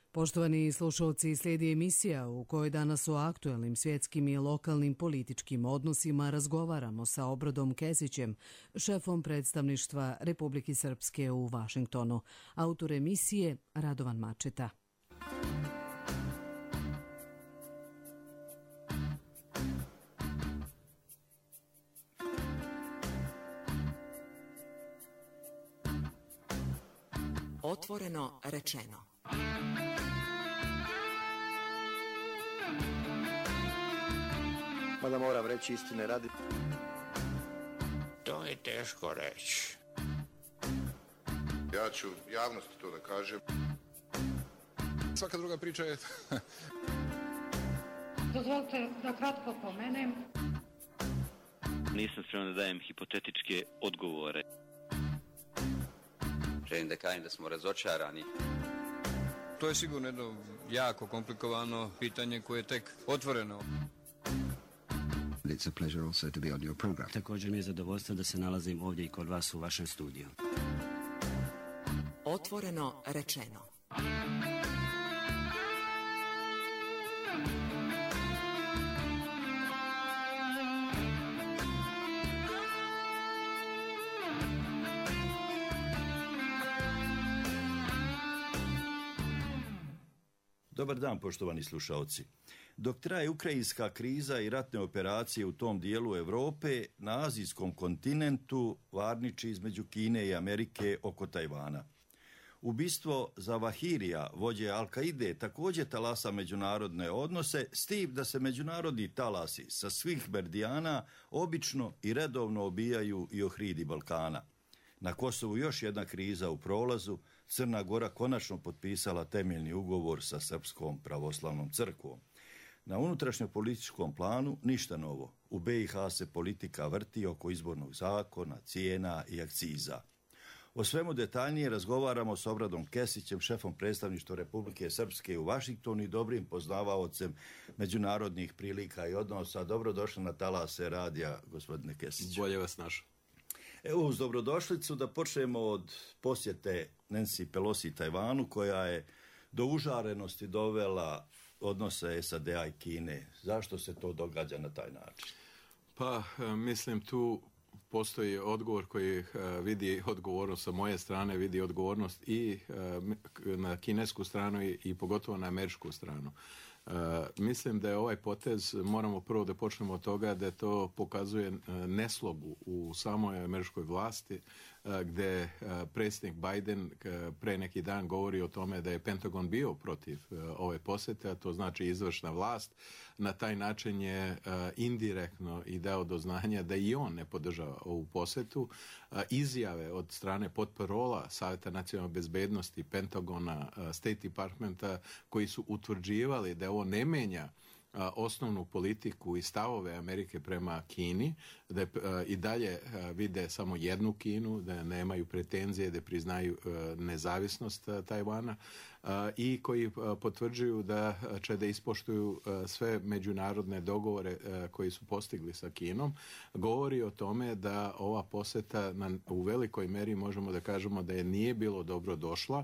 Poštovani slušalci, slijedi emisija u kojoj danas o aktuelnim svjetskim i lokalnim političkim odnosima razgovaramo sa Obradom Kesićem, šefom predstavništva Republike Srpske u Vašingtonu. Autor emisije Radovan Mačeta. Otvoreno rečeno. Mada moram reći istine radi. To je teško reći. Ja ću javnosti to da kažem. Svaka druga priča je... Dozvolite da kratko pomenem. Nisam spreman da dajem hipotetičke odgovore. Želim da kažem da smo razočarani. To je sigurno jedno jako komplikovano pitanje koje je tek otvoreno. It's a pleasure also to be on your program. Također mi je zadovoljstvo da se nalazim ovdje i kod vas u vašem studiju. Otvoreno rečeno. Dobar dan, poštovani slušalci. Dok traje ukrajinska kriza i ratne operacije u tom dijelu Europe, na azijskom kontinentu varniči između Kine i Amerike oko Tajvana. Ubistvo Zawahirija, vođe Al-Kaide, također talasa međunarodne odnose, s tim da se međunarodni talasi sa svih merdijana obično i redovno obijaju i ohridi Balkana. Na Kosovu još jedna kriza u prolazu, Crna Gora konačno potpisala temeljni ugovor sa Srpskom pravoslavnom crkvom. Na unutrašnjem političkom planu ništa novo. U BiH se politika vrti oko izbornog zakona, cijena i akciza. O svemu detaljnije razgovaramo s Obradom Kesićem, šefom predstavništva Republike Srpske u Vašingtonu i dobrim poznavaocem međunarodnih prilika i odnosa. Dobrodošli na talase radija, gospodine Kesić. Bolje vas našao. Evo, uz dobrodošlicu da počnemo od posjete Nancy Pelosi Tajvanu, koja je do užarenosti dovela odnose SAD-a i Kine. Zašto se to događa na taj način? Pa, mislim, tu postoji odgovor koji vidi odgovornost sa moje strane, vidi odgovornost i na kinesku stranu i pogotovo na američku stranu. Mislim da je ovaj potez, moramo prvo da počnemo od toga da to pokazuje neslogu u samoj američkoj vlasti, gde predsjednik Biden pre neki dan govori o tome da je Pentagon bio protiv ove posete, a to znači izvršna vlast. Na taj način je indirektno i dao do znanja da i on ne podržava ovu posetu. Izjave od strane potparola Savjeta nacionalne bezbednosti, Pentagona, State Departmenta, koji su utvrđivali da ovo ne menja osnovnu politiku i stavove Amerike prema Kini, da i dalje vide samo jednu Kinu, da nemaju pretenzije, da priznaju nezavisnost Tajvana i koji potvrđuju da će da ispoštuju sve međunarodne dogovore koji su postigli sa Kinom, govori o tome da ova poseta u velikoj meri možemo da kažemo da je nije bilo dobro došla,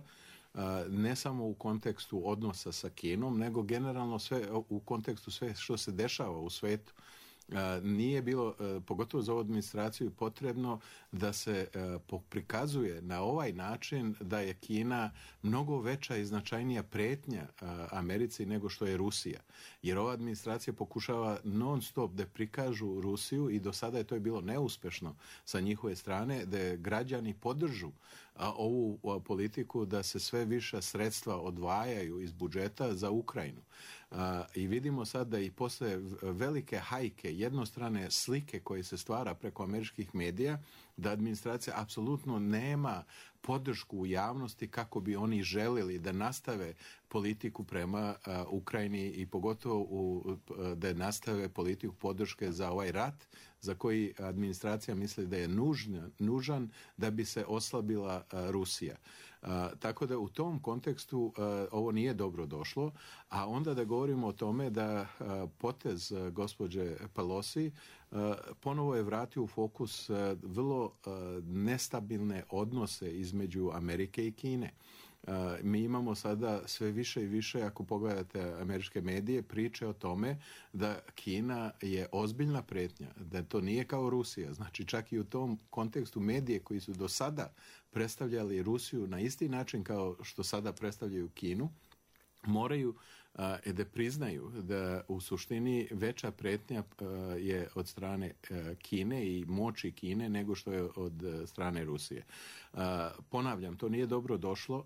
ne samo u kontekstu odnosa sa Kinom, nego generalno sve u kontekstu sve što se dešava u svetu. Nije bilo, pogotovo za ovu administraciju, potrebno da se prikazuje na ovaj način da je Kina mnogo veća i značajnija pretnja Americi nego što je Rusija. Jer ova administracija pokušava non stop da prikažu Rusiju i do sada je to bilo neuspešno sa njihove strane, da građani podržu ovu politiku da se sve više sredstva odvajaju iz budžeta za Ukrajinu. I vidimo sad da i posle velike hajke, jednostrane slike koje se stvara preko američkih medija, da administracija apsolutno nema podršku u javnosti kako bi oni želeli da nastave politiku prema Ukrajini i pogotovo da nastave politiku podrške za ovaj rat za koji administracija misli da je nužan da bi se oslabila Rusija. Tako da u tom kontekstu ovo nije dobro došlo, a onda da govorimo o tome da potez gospođe Pelosi ponovo je vratio u fokus vrlo nestabilne odnose između Amerike i Kine. Mi imamo sada sve više i više, ako pogledate američke medije, priče o tome da Kina je ozbiljna pretnja, da to nije kao Rusija. Znači čak i u tom kontekstu medije koji su do sada predstavljali Rusiju na isti način kao što sada predstavljaju Kinu, moraju da priznaju da u suštini veća pretnja je od strane Kine i moći Kine nego što je od strane Rusije. Ponavljam, to nije dobro došlo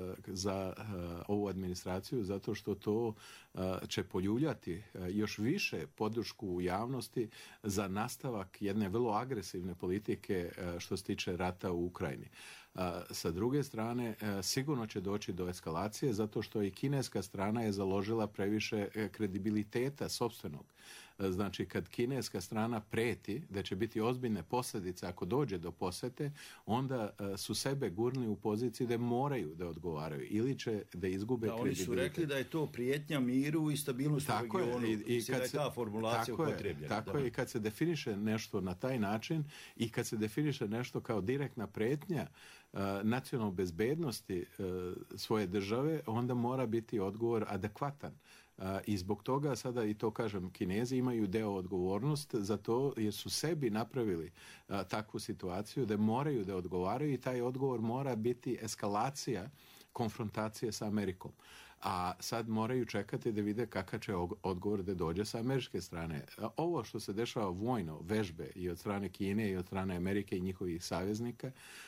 za ovu administraciju zato što to će poljuljati još više podršku u javnosti za nastavak jedne vrlo agresivne politike što se tiče rata u Ukrajini. Sa druge strane, sigurno će doći do eskalacije zato što i kineska strana je založila previše kredibiliteta sopstvenog. Znači, kad kineska strana preti da će biti ozbiljne posljedice ako dođe do posjete, onda su sebe gurni u poziciji da moraju da odgovaraju ili će da izgube kredibilitet. Oni su rekli da je to prijetnja miru i stabilnosti u regionu. I kad se ta formulacija upotrebljena. Tako je, i kad se definiše nešto na taj način i kad se definiše nešto kao direktna pretnja nacionalnoj bezbednosti svoje države, onda mora biti odgovor adekvatan. I zbog toga sada, i to kažem, Kinezi imaju deo odgovornost za to jer su sebi napravili takvu situaciju da moraju da odgovaraju i taj odgovor mora biti eskalacija konfrontacije sa Amerikom. A sad moraju čekati da vide kakav će odgovor da dođe sa američke strane. Ovo što se dešava vojno, vežbe i od strane Kine i od strane Amerike i njihovih saveznika,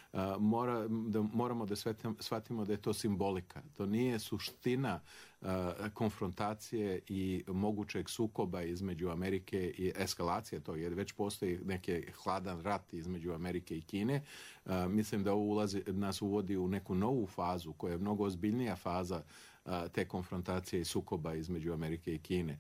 moramo da shvatimo da je to simbolika. To nije suština konfrontacije i mogućeg sukoba između Amerike i eskalacije to, jer već postoji neki hladan rat između Amerike i Kine. Mislim da ovo nas uvodi u neku novu fazu koja je mnogo ozbiljnija faza te konfrontacije i sukoba između Amerike i Kine.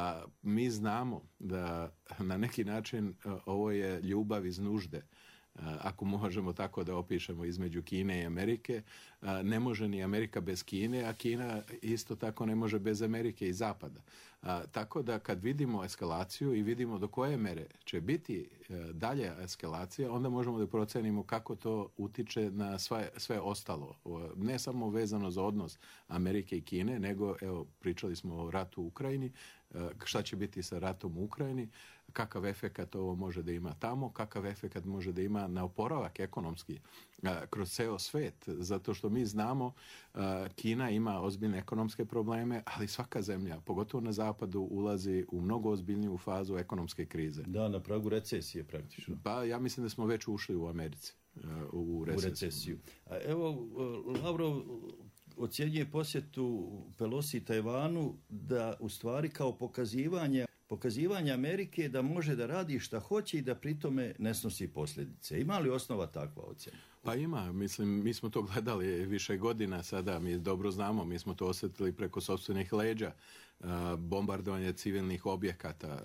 Mi znamo da na neki način ovo je ljubav iz nužde. Ako možemo tako da opišemo između Kine i Amerike, ne može ni Amerika bez Kine, a Kina isto tako ne može bez Amerike i Zapada. Tako da kad vidimo eskalaciju i vidimo do koje mere će biti dalje eskalacija, onda možemo da procenimo kako to utiče na sve ostalo. Ne samo vezano za odnos Amerike i Kine, nego, evo, pričali smo o ratu u Ukrajini, šta će biti sa ratom u Ukrajini, kakav efekat ovo može da ima tamo, kakav efekat može da ima na oporavak ekonomski kroz ceo svet, zato što mi znamo Kina ima ozbiljne ekonomske probleme, ali svaka zemlja, pogotovo na zapadu, ulazi u mnogo ozbiljniju fazu ekonomske krize. Da, na pragu recesije praktično. Pa ja mislim da smo već ušli u Americi u recesiju. Evo, Lavrov ocjenjuje posjetu Pelosi Tajvanu da u stvari kao pokazivanje Amerike da može da radi šta hoće i da pritome ne snosi posljedice. Ima li osnova takva ocjena? Pa ima, mislim, mi smo to gledali više godina sada, mi dobro znamo, mi smo to osjetili preko sopstvenih leđa, bombardovanje civilnih objekata,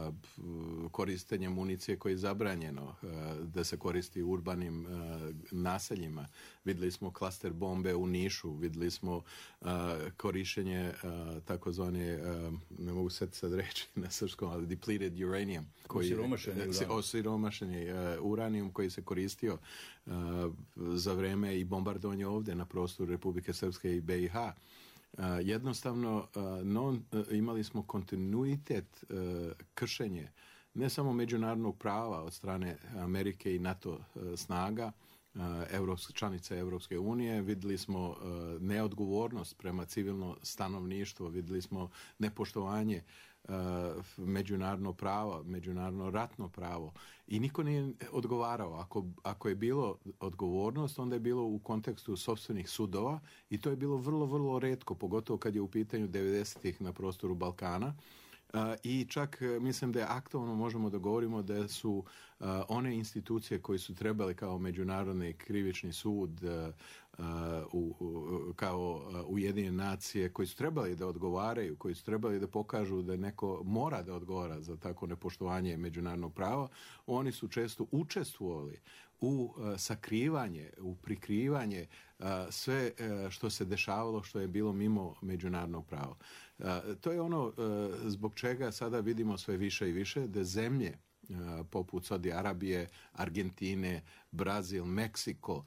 korištenje municije koje je zabranjeno da se koristi u urbanim naseljima. Vidjeli smo klaster bombe u Nišu, vidjeli smo korištenje takozvane, ne mogu sad reći na srpskom, ali depleted uranium. Osiromašeni uranijum koji se koristio za vreme i bombardovanje ovdje na prostoru Republike Srpske i BiH. Jednostavno imali smo kontinuitet kršenje ne samo međunarodnog prava od strane Amerike i NATO snaga, članice Evropske unije, vidjeli smo neodgovornost prema civilno stanovništvo, vidjeli smo nepoštovanje međunarodno pravo, međunarodno ratno pravo i niko nije odgovarao. Ako je bilo odgovornost, onda je bilo u kontekstu sopstvenih sudova i to je bilo vrlo, vrlo retko, pogotovo kad je u pitanju 90-ih na prostoru Balkana. I čak mislim da je aktualno možemo da govorimo da su one institucije koje su trebali kao Međunarodni krivični sud, kao Ujedinjene nacije, koji su trebali da odgovaraju, koji su trebali da pokažu da neko mora da odgovara za tako nepoštovanje međunarodnog prava, oni su često učestvovali u sakrivanje, u prikrivanje sve što se dešavalo, što je bilo mimo međunarodnog prava. To je ono zbog čega sada vidimo sve više i više da zemlje poput Saudi Arabije, Argentine, Brazil, Meksiko,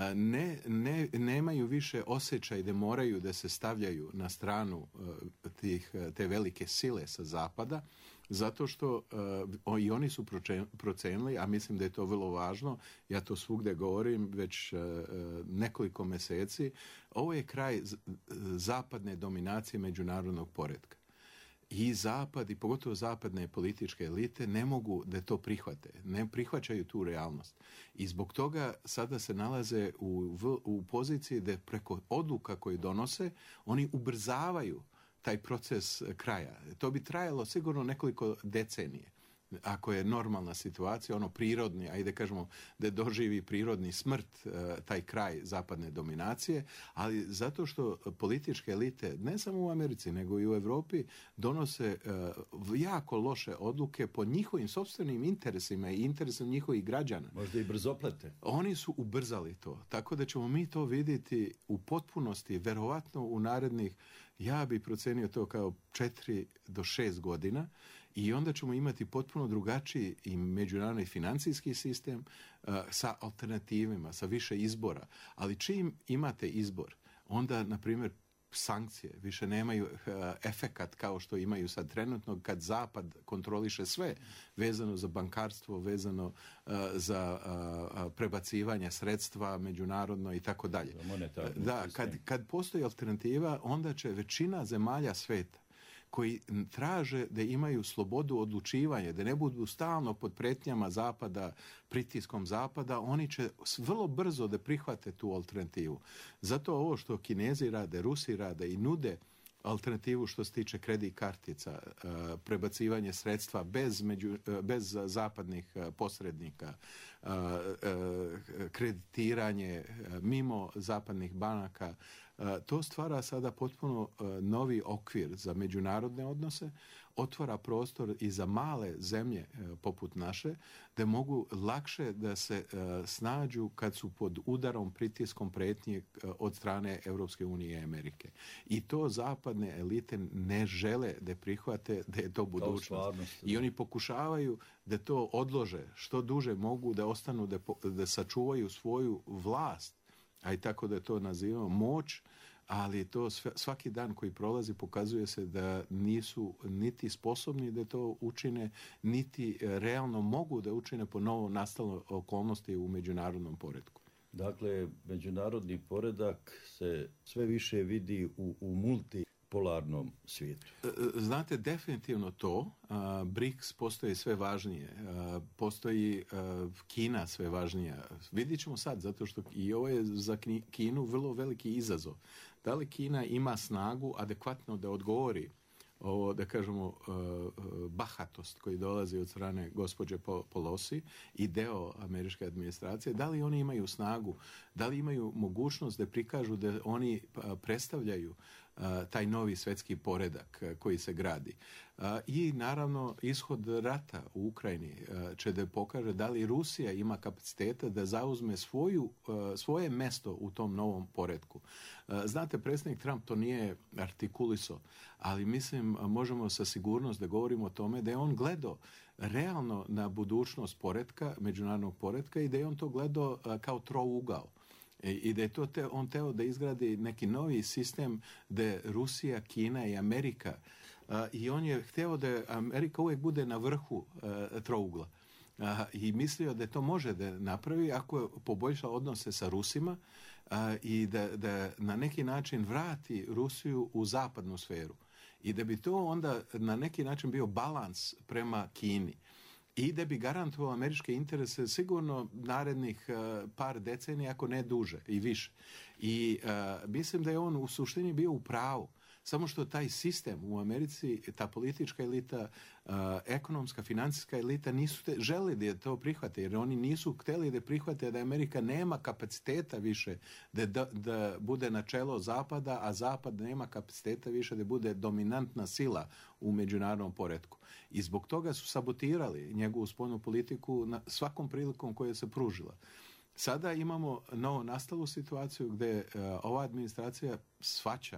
nemaju više osjećaj da moraju da se stavljaju na stranu te velike sile sa zapada, zato što i oni su procenili, a mislim da je to vrlo važno, ja to svugdje govorim već nekoliko mjeseci, ovo je kraj zapadne dominacije međunarodnog poretka. I zapad, i pogotovo zapadne političke elite, ne mogu da to prihvate, ne prihvaćaju tu realnost. I zbog toga sada se nalaze u poziciji da preko odluka koje donose, oni ubrzavaju taj proces kraja. To bi trajalo sigurno nekoliko decenije. Ako je normalna situacija, ono prirodni, ajde kažemo da doživi prirodni smrt taj kraj zapadne dominacije, ali zato što političke elite, ne samo u Americi, nego i u Europi, donose jako loše odluke po njihovim sopstvenim interesima i interesom njihovih građana. Možda i brzoplete. Oni su ubrzali to, tako da ćemo mi to vidjeti u potpunosti, verovatno u narednih, ja bih procenio to kao 4 do 6 godina, i onda ćemo imati potpuno drugačiji i međunarodni financijski sistem sa alternativima, sa više izbora. Ali čim imate izbor, onda, na primjer, sankcije više nemaju efekat kao što imaju sad trenutno kad Zapad kontroliše sve vezano za bankarstvo, vezano za prebacivanje sredstva međunarodno i tako dalje. Da, kad postoji alternativa, onda će većina zemalja sveta koji traže da imaju slobodu odlučivanja, da ne budu stalno pod pretnjama Zapada, pritiskom Zapada, oni će vrlo brzo da prihvate tu alternativu. Zato ovo što Kinezi rade, Rusi rade i nude alternativu što se tiče kredit kartica, prebacivanje sredstva bez zapadnih posrednika, kreditiranje mimo zapadnih banaka, to stvara sada potpuno novi okvir za međunarodne odnose, otvara prostor i za male zemlje poput naše, da mogu lakše da se snađu kad su pod udarom, pritiskom, pretnje od strane Europske unije i Amerike. I to zapadne elite ne žele da prihvate da je to budućnost. I oni pokušavaju da to odlože što duže mogu, da ostanu, da sačuvaju svoju vlast, a i tako da to nazivamo moć, ali to svaki dan koji prolazi pokazuje se da nisu niti sposobni da to učine, niti realno mogu da učine po novo nastalo okolnosti u međunarodnom poretku. Dakle, međunarodni poredak se sve više vidi u multipolarnom svijetu. Znate, definitivno to. BRICS postoji sve važnije. Postoji Kina sve važnija. Vidjet ćemo sad, zato što i ovo je za Kinu vrlo veliki izazov. Da li Kina ima snagu adekvatno da odgovori ovo, da kažemo, bahatost koji dolazi od strane gospođe Pelosi i deo američke administracije, da li oni imaju snagu, da li imaju mogućnost da prikažu da oni predstavljaju taj novi svjetski poredak koji se gradi. I naravno ishod rata u Ukrajini će da pokaže da li Rusija ima kapaciteta da zauzme svoje mesto u tom novom poretku. Znate, predsjednik Trump to nije artikulisao, ali mislim možemo sa sigurnost da govorimo o tome da je on gledao realno na budućnost poretka, međunarodnog poretka, i da je on to gledao kao trougao. I da je to on teo da izgradi neki novi sistem da Rusija, Kina i Amerika, i on je hteo da Amerika uvijek bude na vrhu trougla. I mislio da to može da napravi ako poboljša odnose sa Rusima i da na neki način vrati Rusiju u zapadnu sferu. I da bi to onda na neki način bio balans prema Kini. I da bi garantovao američke interese sigurno narednih par decenija, ako ne duže i više. I mislim da je on u suštini bio u pravu. Samo što taj sistem u Americi, ta politička elita, ekonomska, financijska elita nisu želi da to prihvate, jer oni nisu htjeli da prihvate da Amerika nema kapaciteta više da bude na čelo Zapada, a Zapad nema kapaciteta više da bude dominantna sila u međunarodnom poretku. I zbog toga su sabotirali njegovu spoljnu politiku na svakom prilikom koja se pružila. Sada imamo novo nastalu situaciju gdje ova administracija shvaća,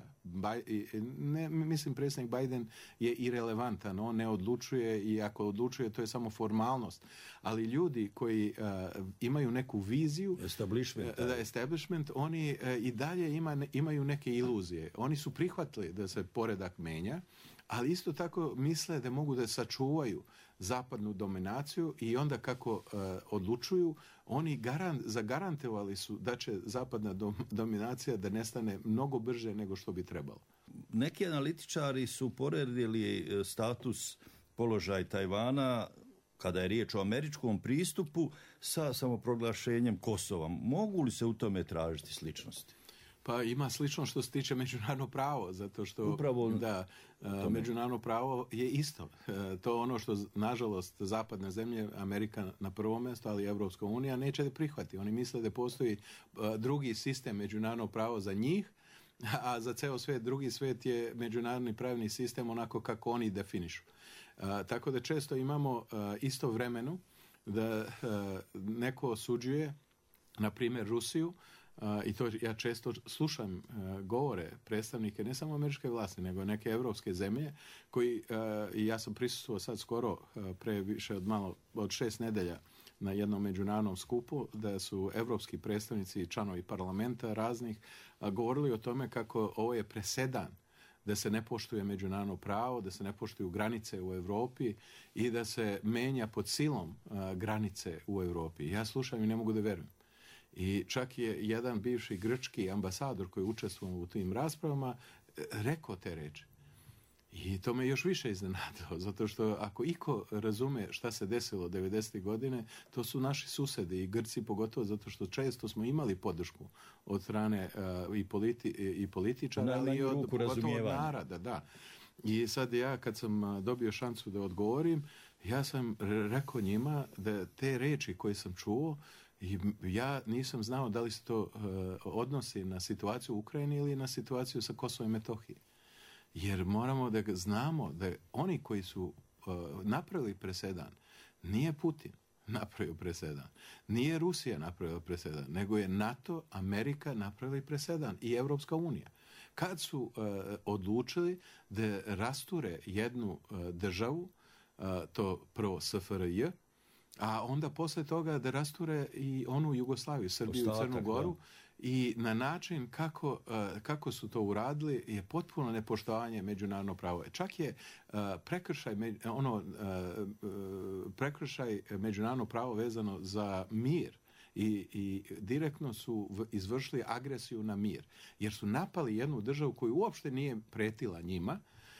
mislim predsjednik Biden je irelevantan, on ne odlučuje i ako odlučuje to je samo formalnost, ali ljudi koji imaju neku viziju, establishment, oni i dalje imaju neke iluzije. Oni su prihvatili da se poredak menja, ali isto tako misle da mogu da sačuvaju zapadnu dominaciju i onda kako odlučuju, oni zagarantovali su da će zapadna dominacija da nestane mnogo brže nego što bi trebalo. Neki analitičari su poredili status, položaj Tajvana kada je riječ o američkom pristupu sa samoproglašenjem Kosova. Mogu li se u tome tražiti sličnosti? Pa ima slično što se tiče međunarodno pravo, zato što međunarodno pravo je isto. To je ono što, nažalost, zapadne zemlje, Amerika na prvo mjesto, ali Evropska unija neće da prihvati. Oni misle da postoji drugi sistem međunarodno pravo za njih, a za ceo svijet, drugi svijet je međunarodni pravni sistem onako kako oni definišu. Tako da često imamo istovremeno da neko osuđuje, na primjer Rusiju, i to ja često slušam govore predstavnike ne samo američke vlasti nego neke evropske zemlje koji, i ja sam prisustvovao sad skoro pre više od 6 nedelja na jednom međunarodnom skupu da su evropski predstavnici i članovi parlamenta raznih govorili o tome kako ovo je presedan da se ne poštuje međunarodno pravo, da se ne poštuju granice u Europi i da se menja pod silom granice u Europi. Ja slušam i ne mogu da verujem. I čak je jedan bivši grčki ambasador koji učestvovao u tim raspravama rekao te reči. I to me još više iznenadilo, zato što ako iko razume šta se desilo 90. godine, to su naši susedi i Grci pogotovo, zato što često smo imali podršku od strane i političara, ali i pogotovo od naroda. Da. I sad ja kad sam dobio šansu da odgovorim, ja sam rekao njima da te reči koje sam čuo, i ja nisam znao da li se to odnosi na situaciju u Ukrajini ili na situaciju sa Kosovom i Metohiji. Jer moramo da znamo da oni koji su napravili presedan, nije Putin napravio presedan, nije Rusija napravila presedan, nego je NATO, Amerika napravili presedan i Evropska unija. Kad su odlučili da rasture jednu državu, to prvo SFRJ, a onda posle toga da rasture i onu Jugoslaviju, Srbiju i Crnu Goru, i na način kako su to uradili je potpuno nepoštovanje međunarodnog prava. Čak je prekršaj međunarodnog prava vezano za mir i direktno su izvršili agresiju na mir, jer su napali jednu državu koju uopšte nije pretila njima.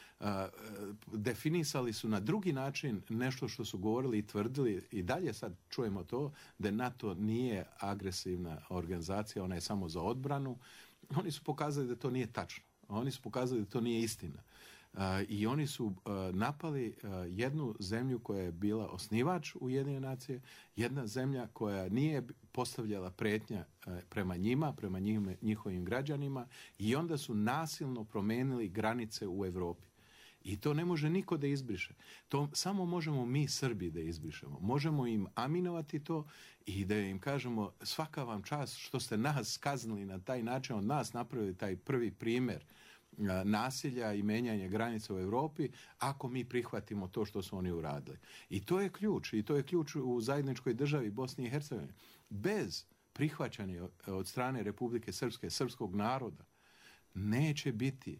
Definisali su na drugi način nešto što su govorili i tvrdili i dalje sad čujemo to da NATO nije agresivna organizacija, ona je samo za odbranu. Oni su pokazali da to nije tačno. Oni su pokazali da to nije istina. I oni su napali jednu zemlju koja je bila osnivač Ujedinjene nacije, jedna zemlja koja nije postavljala pretnja prema njima, prema njihovim građanima, i onda su nasilno promenili granice u Europi. I to ne može niko da izbriše. To samo možemo mi Srbi da izbrišemo. Možemo im aminovati to i da im kažemo svaka vam čast što ste nas kaznili na taj način, od nas napravili taj prvi primjer nasilja i menjanja granica u Europi, ako mi prihvatimo to što su oni uradili. I to je ključ. I to je ključ u zajedničkoj državi Bosni i Hercegovine. Bez prihvaćanja od strane Republike Srpske, srpskog naroda, neće biti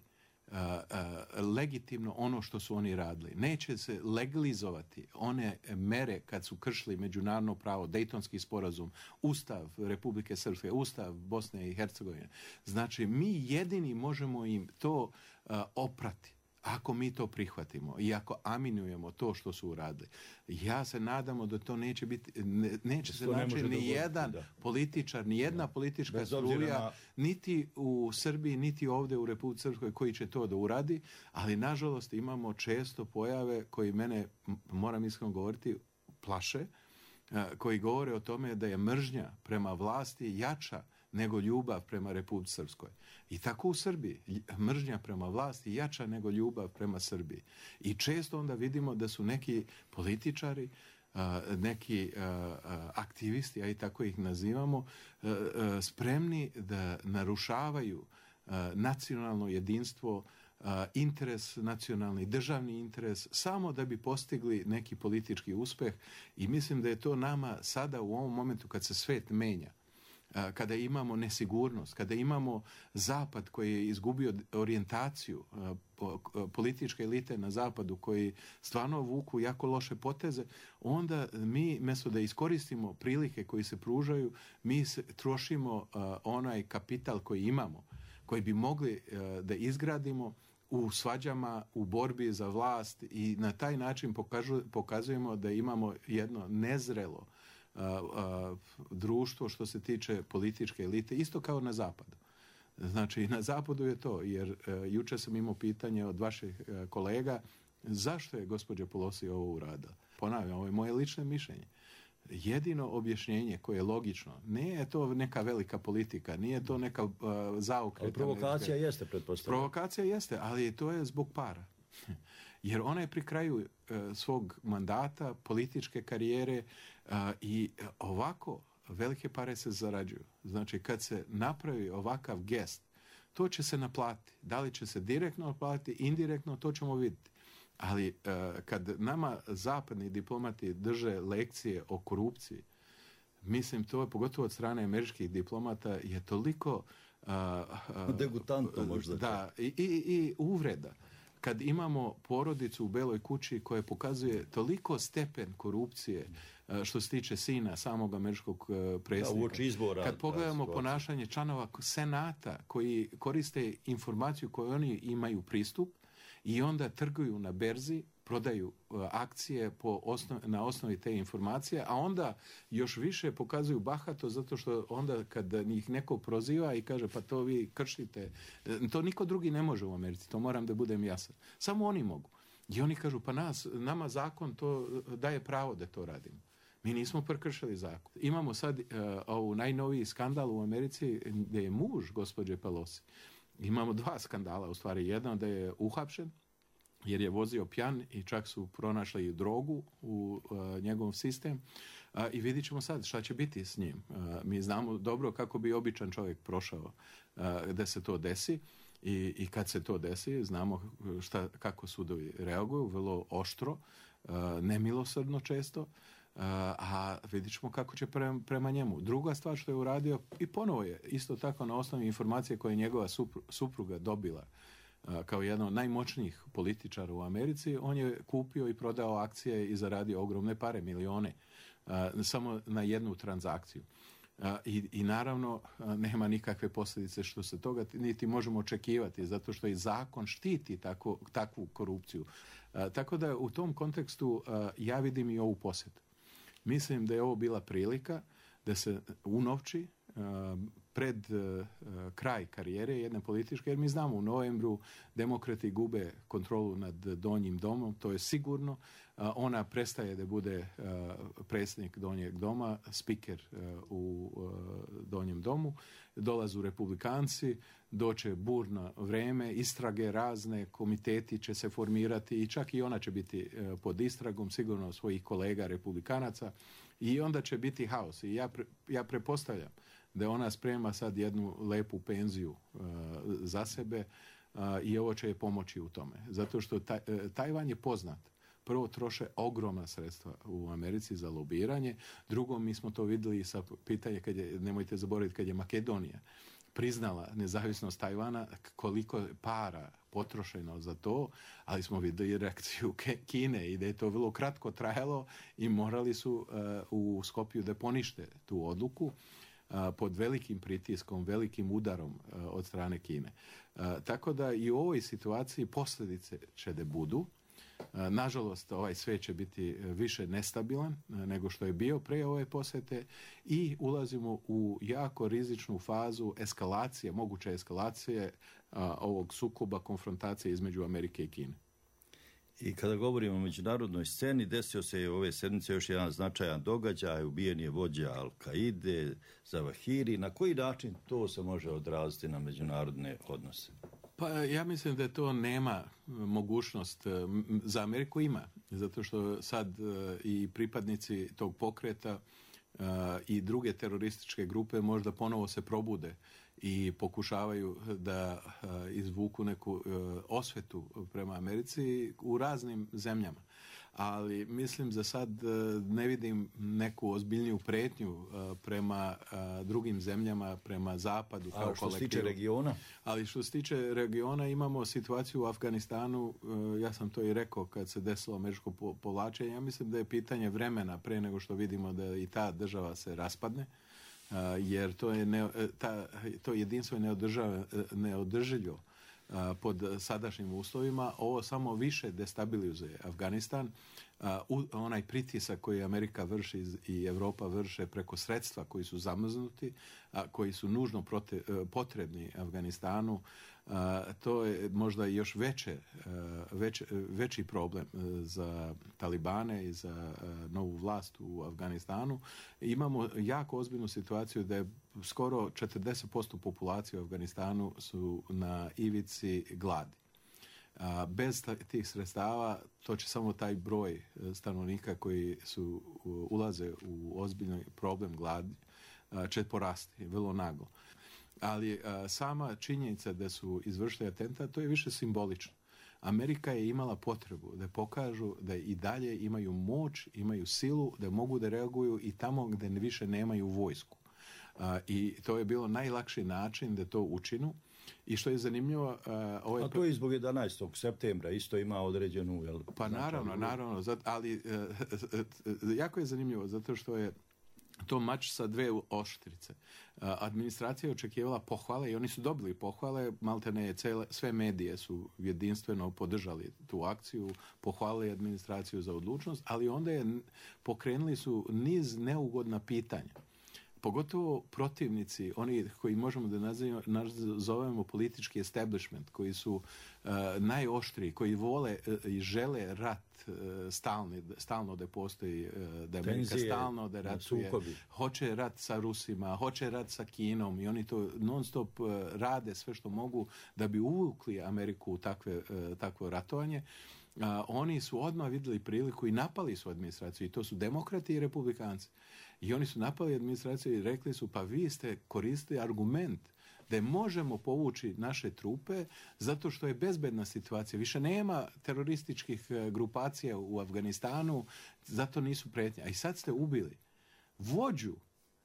legitimno ono što su oni radili. Neće se legalizovati one mere kad su kršili međunarodno pravo, Dejtonski sporazum, Ustav Republike Srpske, Ustav Bosne i Hercegovine. Znači, mi jedini možemo im to oprati ako mi to prihvatimo i ako aminujemo to što su uradili. Ja se nadamo da to neće biti, neće se naći ni jedan političar, ni jedna politička struja, niti u Srbiji, niti ovdje u Republici Srpskoj koji će to da uradi, ali nažalost imamo često pojave koji mene, moram iskreno govoriti, plaše, koji govore o tome da je mržnja prema vlasti jača nego ljubav prema Republici Srpskoj. I tako u Srbiji. Mržnja prema vlasti jača nego ljubav prema Srbiji. I često onda vidimo da su neki političari neki aktivisti, a i tako ih nazivamo, spremni da narušavaju nacionalno jedinstvo, interes nacionalni, državni interes, samo da bi postigli neki politički uspjeh. I mislim da je to nama sada u ovom momentu kad se svet menja, kada imamo nesigurnost, kada imamo Zapad koji je izgubio orijentaciju, političke elite na Zapadu koji stvarno vuku jako loše poteze, onda mi, mjesto da iskoristimo prilike koji se pružaju, mi trošimo onaj kapital koji imamo, koji bi mogli da izgradimo u svađama, u borbi za vlast i na taj način pokazujemo da imamo jedno nezrelo društvo što se tiče političke elite, isto kao na Zapadu. Znači, na Zapadu je to, jer jučer sam imao pitanje od vaših kolega zašto je gospođa Pelosi ovo uradila. Ponavljam, ovo je moje lično mišljenje. Jedino objašnjenje koje je logično, nije to neka velika politika, nije to neka zaokret. Ali provokacija jeste, pretpostavljam. Provokacija jeste, ali to je zbog para. Jer ona je pri kraju svog mandata, političke karijere i ovako velike pare se zarađuju. Znači, kad se napravi ovakav gest, to će se naplatiti. Da li će se direktno naplatiti, indirektno, to ćemo vidjeti. Ali kad nama zapadni diplomati drže lekcije o korupciji, mislim, to je pogotovo od strane američkih diplomata je toliko degutantno možda. Da, i uvreda. Kad imamo porodicu u Beloj kući koja pokazuje toliko stepen korupcije što se tiče sina samog američkog predsjednika. Izbora, kad pogledamo ponašanje članova senata koji koriste informaciju koju oni imaju pristup i onda trguju na berzi, prodaju akcije na osnovi te informacije, a onda još više pokazuju bahato zato što onda kad ih neko proziva i kaže pa to vi kršite, to niko drugi ne može u Americi, to moram da budem jasan. Samo oni mogu. I oni kažu pa nama zakon to daje pravo da to radimo. Mi nismo prekršili zakon. Imamo sad ovu najnoviji skandal u Americi gdje je muž gospođe Pelosi. Imamo dva skandala, u stvari jedan da je uhapšen jer je vozio pjan i čak su pronašli drogu u njegov sistem i vidit ćemo sad šta će biti s njim. Mi znamo dobro kako bi običan čovjek prošao da se to desi i kad se to desi znamo kako sudovi reaguju, vrlo oštro, nemilosrdno često, a vidit ćemo kako će prema njemu. Druga stvar što je uradio i ponovo je isto tako na osnovi informacije koje je njegova supruga dobila kao jedan od najmoćnijih političara u Americi, on je kupio i prodao akcije i zaradio ogromne pare, milione, samo na jednu transakciju. I naravno nema nikakve posljedice što se toga niti možemo očekivati, zato što i zakon štiti takvu korupciju. Tako da u tom kontekstu ja vidim i ovu posjetu. Mislim da je ovo bila prilika da se unovči pred kraj karijere jedne političke, jer mi znamo u novembru demokrati gube kontrolu nad Donjim domom, to je sigurno. Ona prestaje da bude predsjednik Donjeg doma, spiker u Donjem domu, dolazu republikanci, doće burno vrijeme, istrage razne, komiteti će se formirati i čak i ona će biti pod istragom, sigurno svojih kolega republikanaca i onda će biti haos. I ja pretpostavljam da ona sprema sad jednu lepu penziju za sebe i ovo će je pomoći u tome. Zato što Tajvan je poznat. Prvo, troše ogromna sredstva u Americi za lobiranje. Drugo, mi smo to vidjeli sa pitanje, nemojte zaboraviti, kad je Makedonija priznala nezavisnost Tajvana, koliko je para potrošeno za to, ali smo vidjeli reakciju Kine i da je to vrlo kratko trajalo i morali su u Skopju da ponište tu odluku pod velikim pritiskom, velikim udarom od strane Kine. Tako da i u ovoj situaciji posljedice će da budu. Nažalost, ovaj svijet će biti više nestabilan nego što je bio pre ove posjete i ulazimo u jako rizičnu fazu eskalacije, moguće eskalacije ovog sukoba, konfrontacije između Amerike i Kine. I kada govorimo o međunarodnoj sceni, desio se ove sedmice još jedan značajan događaj, ubijen je vođa Al-Kaide, Zawahiri. Na koji način to se može odraziti na međunarodne odnose? Pa ja mislim da to nema mogućnost. Za Ameriku ima, zato što sad i pripadnici tog pokreta i druge terorističke grupe možda ponovo se probude i pokušavaju da izvuku neku osvetu prema Americi u raznim zemljama. Ali mislim za sad ne vidim neku ozbiljniju pretnju prema drugim zemljama, prema zapadu kao kolektivu. A što se tiče regiona? Ali što se tiče regiona imamo situaciju u Afganistanu, ja sam to i rekao kad se desilo američko povlačenje, ja mislim da je pitanje vremena pre nego što vidimo da i ta država se raspadne, jer to jedinstvo je neodrživo pod sadašnjim uslovima. Ovo samo više destabilizuje Afganistan. Onaj pritisak koji Amerika vrši i Europa vrše preko sredstva koji su zamrznuti, koji su nužno potrebni Afganistanu, to je možda još veći problem za Talibane i za novu vlast u Afganistanu. Imamo jako ozbiljnu situaciju da je skoro 40% populacije u Afganistanu su na ivici gladi. Bez tih sredstava to će samo taj broj stanovnika koji ulaze u ozbiljni problem gladi će porasti vrlo naglo. Ali sama činjenica da su izvršili atentat, to je više simbolično. Amerika je imala potrebu da pokažu da i dalje imaju moć, imaju silu, da mogu da reaguju i tamo gdje više nemaju vojsku. I to je bilo najlakši način da to učinu. I što je zanimljivo... A to je zbog 11. septembra isto ima određenu... Pa naravno, ali jako je zanimljivo zato što je to mač sa dve oštrice. Administracija je očekivala pohvale i oni su dobili pohvale, maltene sve medije su jedinstveno podržali tu akciju, pohvalili administraciju za odlučnost, ali onda pokrenuli su niz neugodna pitanja. Pogotovo protivnici, oni koji možemo da nazovemo politički establishment, koji su najoštriji, koji vole i žele rat stalno da postoji, da Amerika stalno da ratuje, hoće rat sa Rusima, hoće rat sa Kinom i oni to non stop rade sve što mogu da bi uvukli Ameriku u takvo ratovanje. Oni su odmah vidjeli priliku i napali su administraciju i to su demokrati i republikanci. I oni su napali administraciju i rekli su pa vi ste koristili argument da možemo povući naše trupe zato što je bezbedna situacija. Više nema terorističkih grupacija u Afganistanu, zato nisu pretnje. A i sad ste ubili vođu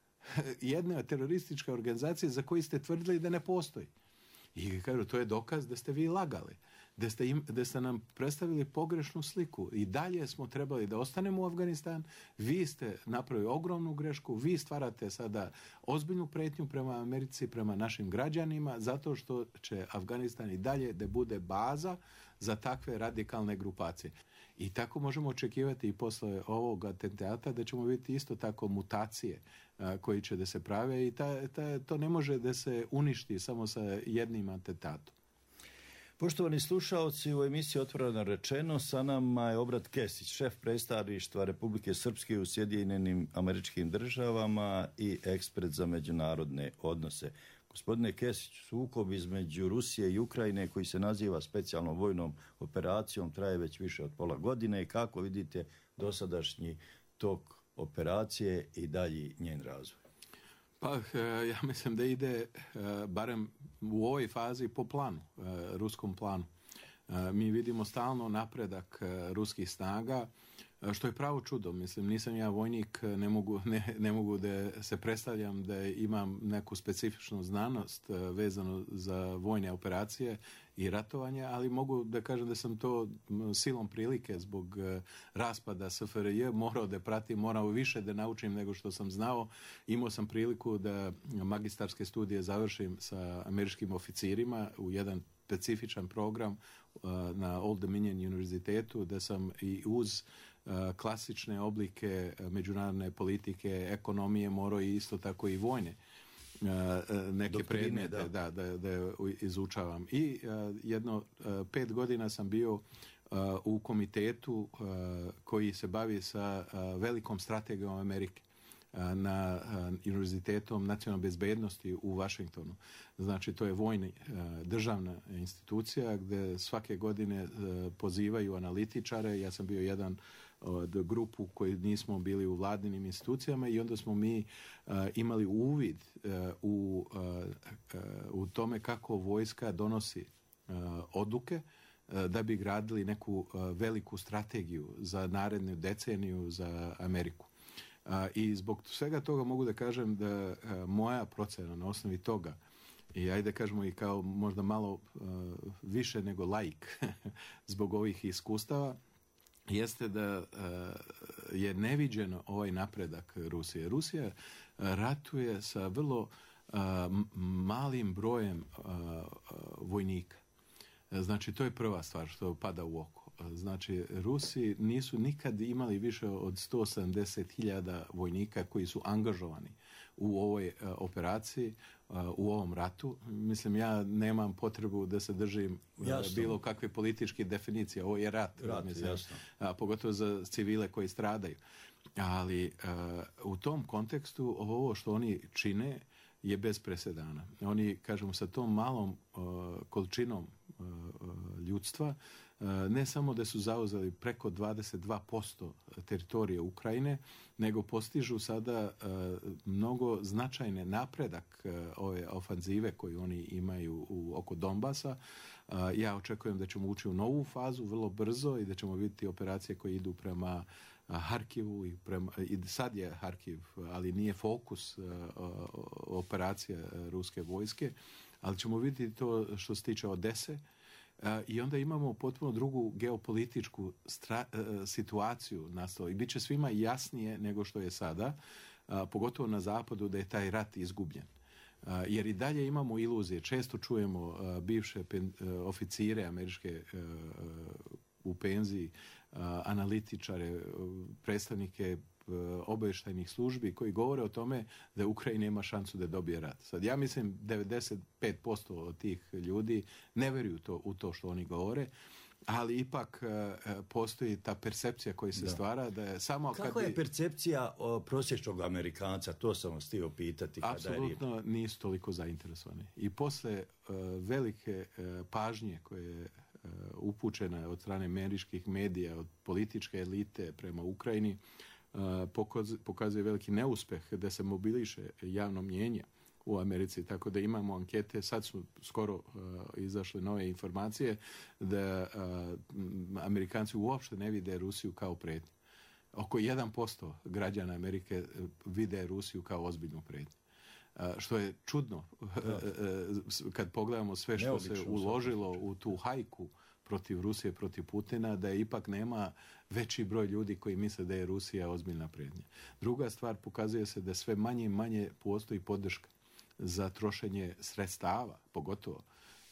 jedne terorističke organizacije za koju ste tvrdili da ne postoji. I kažu, to je dokaz da ste vi lagali, da ste nam predstavili pogrešnu sliku. I dalje smo trebali da ostanemo u Afganistan, vi ste napravili ogromnu grešku, vi stvarate sada ozbiljnu pretnju prema Americi, prema našim građanima, zato što će Afganistan i dalje da bude baza za takve radikalne grupacije. I tako možemo očekivati i posle ovog atentata da ćemo vidjeti isto tako mutacije koji će da se prave i to ne može da se uništi samo sa jednim atentatom. Poštovani slušaoci, u emisiji Otvoreno rečeno sa nama je Obrat Kesić, šef predstavništva Republike Srpske u Sjedinjenim Američkim Državama i ekspert za međunarodne odnose. Gospodine Kesić, sukob između Rusije i Ukrajine koji se naziva specijalnom vojnom operacijom traje već više od pola godine. Kako vidite dosadašnji tok operacije i dalji njen razvoj? Pa ja mislim da ide barem u ovoj fazi po planu, ruskom planu. Mi vidimo stalno napredak ruskih snaga, što je pravo čudo. Mislim, nisam ja vojnik, ne mogu da se predstavljam da imam neku specifičnu znanost vezano za vojne operacije i ratovanje, ali mogu da kažem da sam to silom prilike zbog raspada SFRJ morao da pratim, morao više da naučim nego što sam znao. Imao sam priliku da magistarske studije završim sa američkim oficirima u jedan specifičan program na Old Dominion univerzitetu, da sam i uz klasične oblike međunarodne politike, ekonomije, morao i isto tako i vojne neke predmete da izučavam. I 5 godina sam bio u komitetu koji se bavi sa velikom strategijom Amerike. na Univerzitetom nacionalne bezbednosti u Vašingtonu. Znači, to je vojna državna institucija gdje svake godine pozivaju analitičare. Ja sam bio jedan od grupu koji nismo bili u vladinim institucijama i onda smo mi imali uvid u tome kako vojska donosi odluke da bi gradili neku veliku strategiju za narednu deceniju za Ameriku. I zbog svega toga mogu da kažem da moja procena na osnovi toga, i ajde kažemo i kao možda malo više nego laik zbog ovih iskustava, jeste da je neviđeno ovaj napredak Rusije. Rusija ratuje sa vrlo malim brojem vojnika. Znači, to je prva stvar što pada u oko. Znači, Rusi nisu nikad imali više od 170.000 vojnika koji su angažovani u ovoj operaciji, u ovom ratu. Mislim, ja nemam potrebu da se držim bilo kakve političke definicije. Ovo je rat mislim, pogotovo za civile koji stradaju. Ali u tom kontekstu ovo što oni čine je bez presedana. Oni, kažemo, sa tom malom količinom ljudstva ne samo da su zauzeli preko 22% teritorije Ukrajine, nego postižu sada mnogo značajne napredak ove ofanzive koju oni imaju oko Donbasa. Ja očekujem da ćemo ući u novu fazu vrlo brzo i da ćemo vidjeti operacije koje idu prema Harkivu i sad je Harkiv, ali nije fokus operacija ruske vojske, ali ćemo vidjeti to što se tiče Odese. I onda imamo potpuno drugu geopolitičku situaciju nastala i bit će svima jasnije nego što je sada, pogotovo na zapadu, da je taj rat izgubljen. Jer i dalje imamo iluzije. Često čujemo bivše oficire američke u penziji, analitičare, predstavnike obavještajnih službi koji govore o tome da Ukrajina ima šansu da dobije rat. Sad, ja mislim 95% od tih ljudi ne vjeruju u to što oni govore, ali ipak postoji ta percepcija koja se stvara da je samo... Kako je percepcija prosječnog Amerikanca? To sam vas htio pitati. Apsolutno nisu toliko zainteresovani. I posle velike pažnje koje je upućena od strane američkih medija, od političke elite prema Ukrajini, pokazuje veliki neuspeh da se mobiliše javno mnijenje u Americi, tako da imamo ankete, sad su skoro izašle nove informacije da Amerikanci uopšte ne vide Rusiju kao prijetnju. Oko 1% građana Amerike vide Rusiju kao ozbiljnu prijetnju. Što je čudno kad pogledamo sve što se uložilo u tu hajku protiv Rusije, protiv Putina, da ipak nema veći broj ljudi koji misle da je Rusija ozbiljna prijetnja. Druga stvar, pokazuje se da sve manje i manje postoji podrška za trošenje sredstava, pogotovo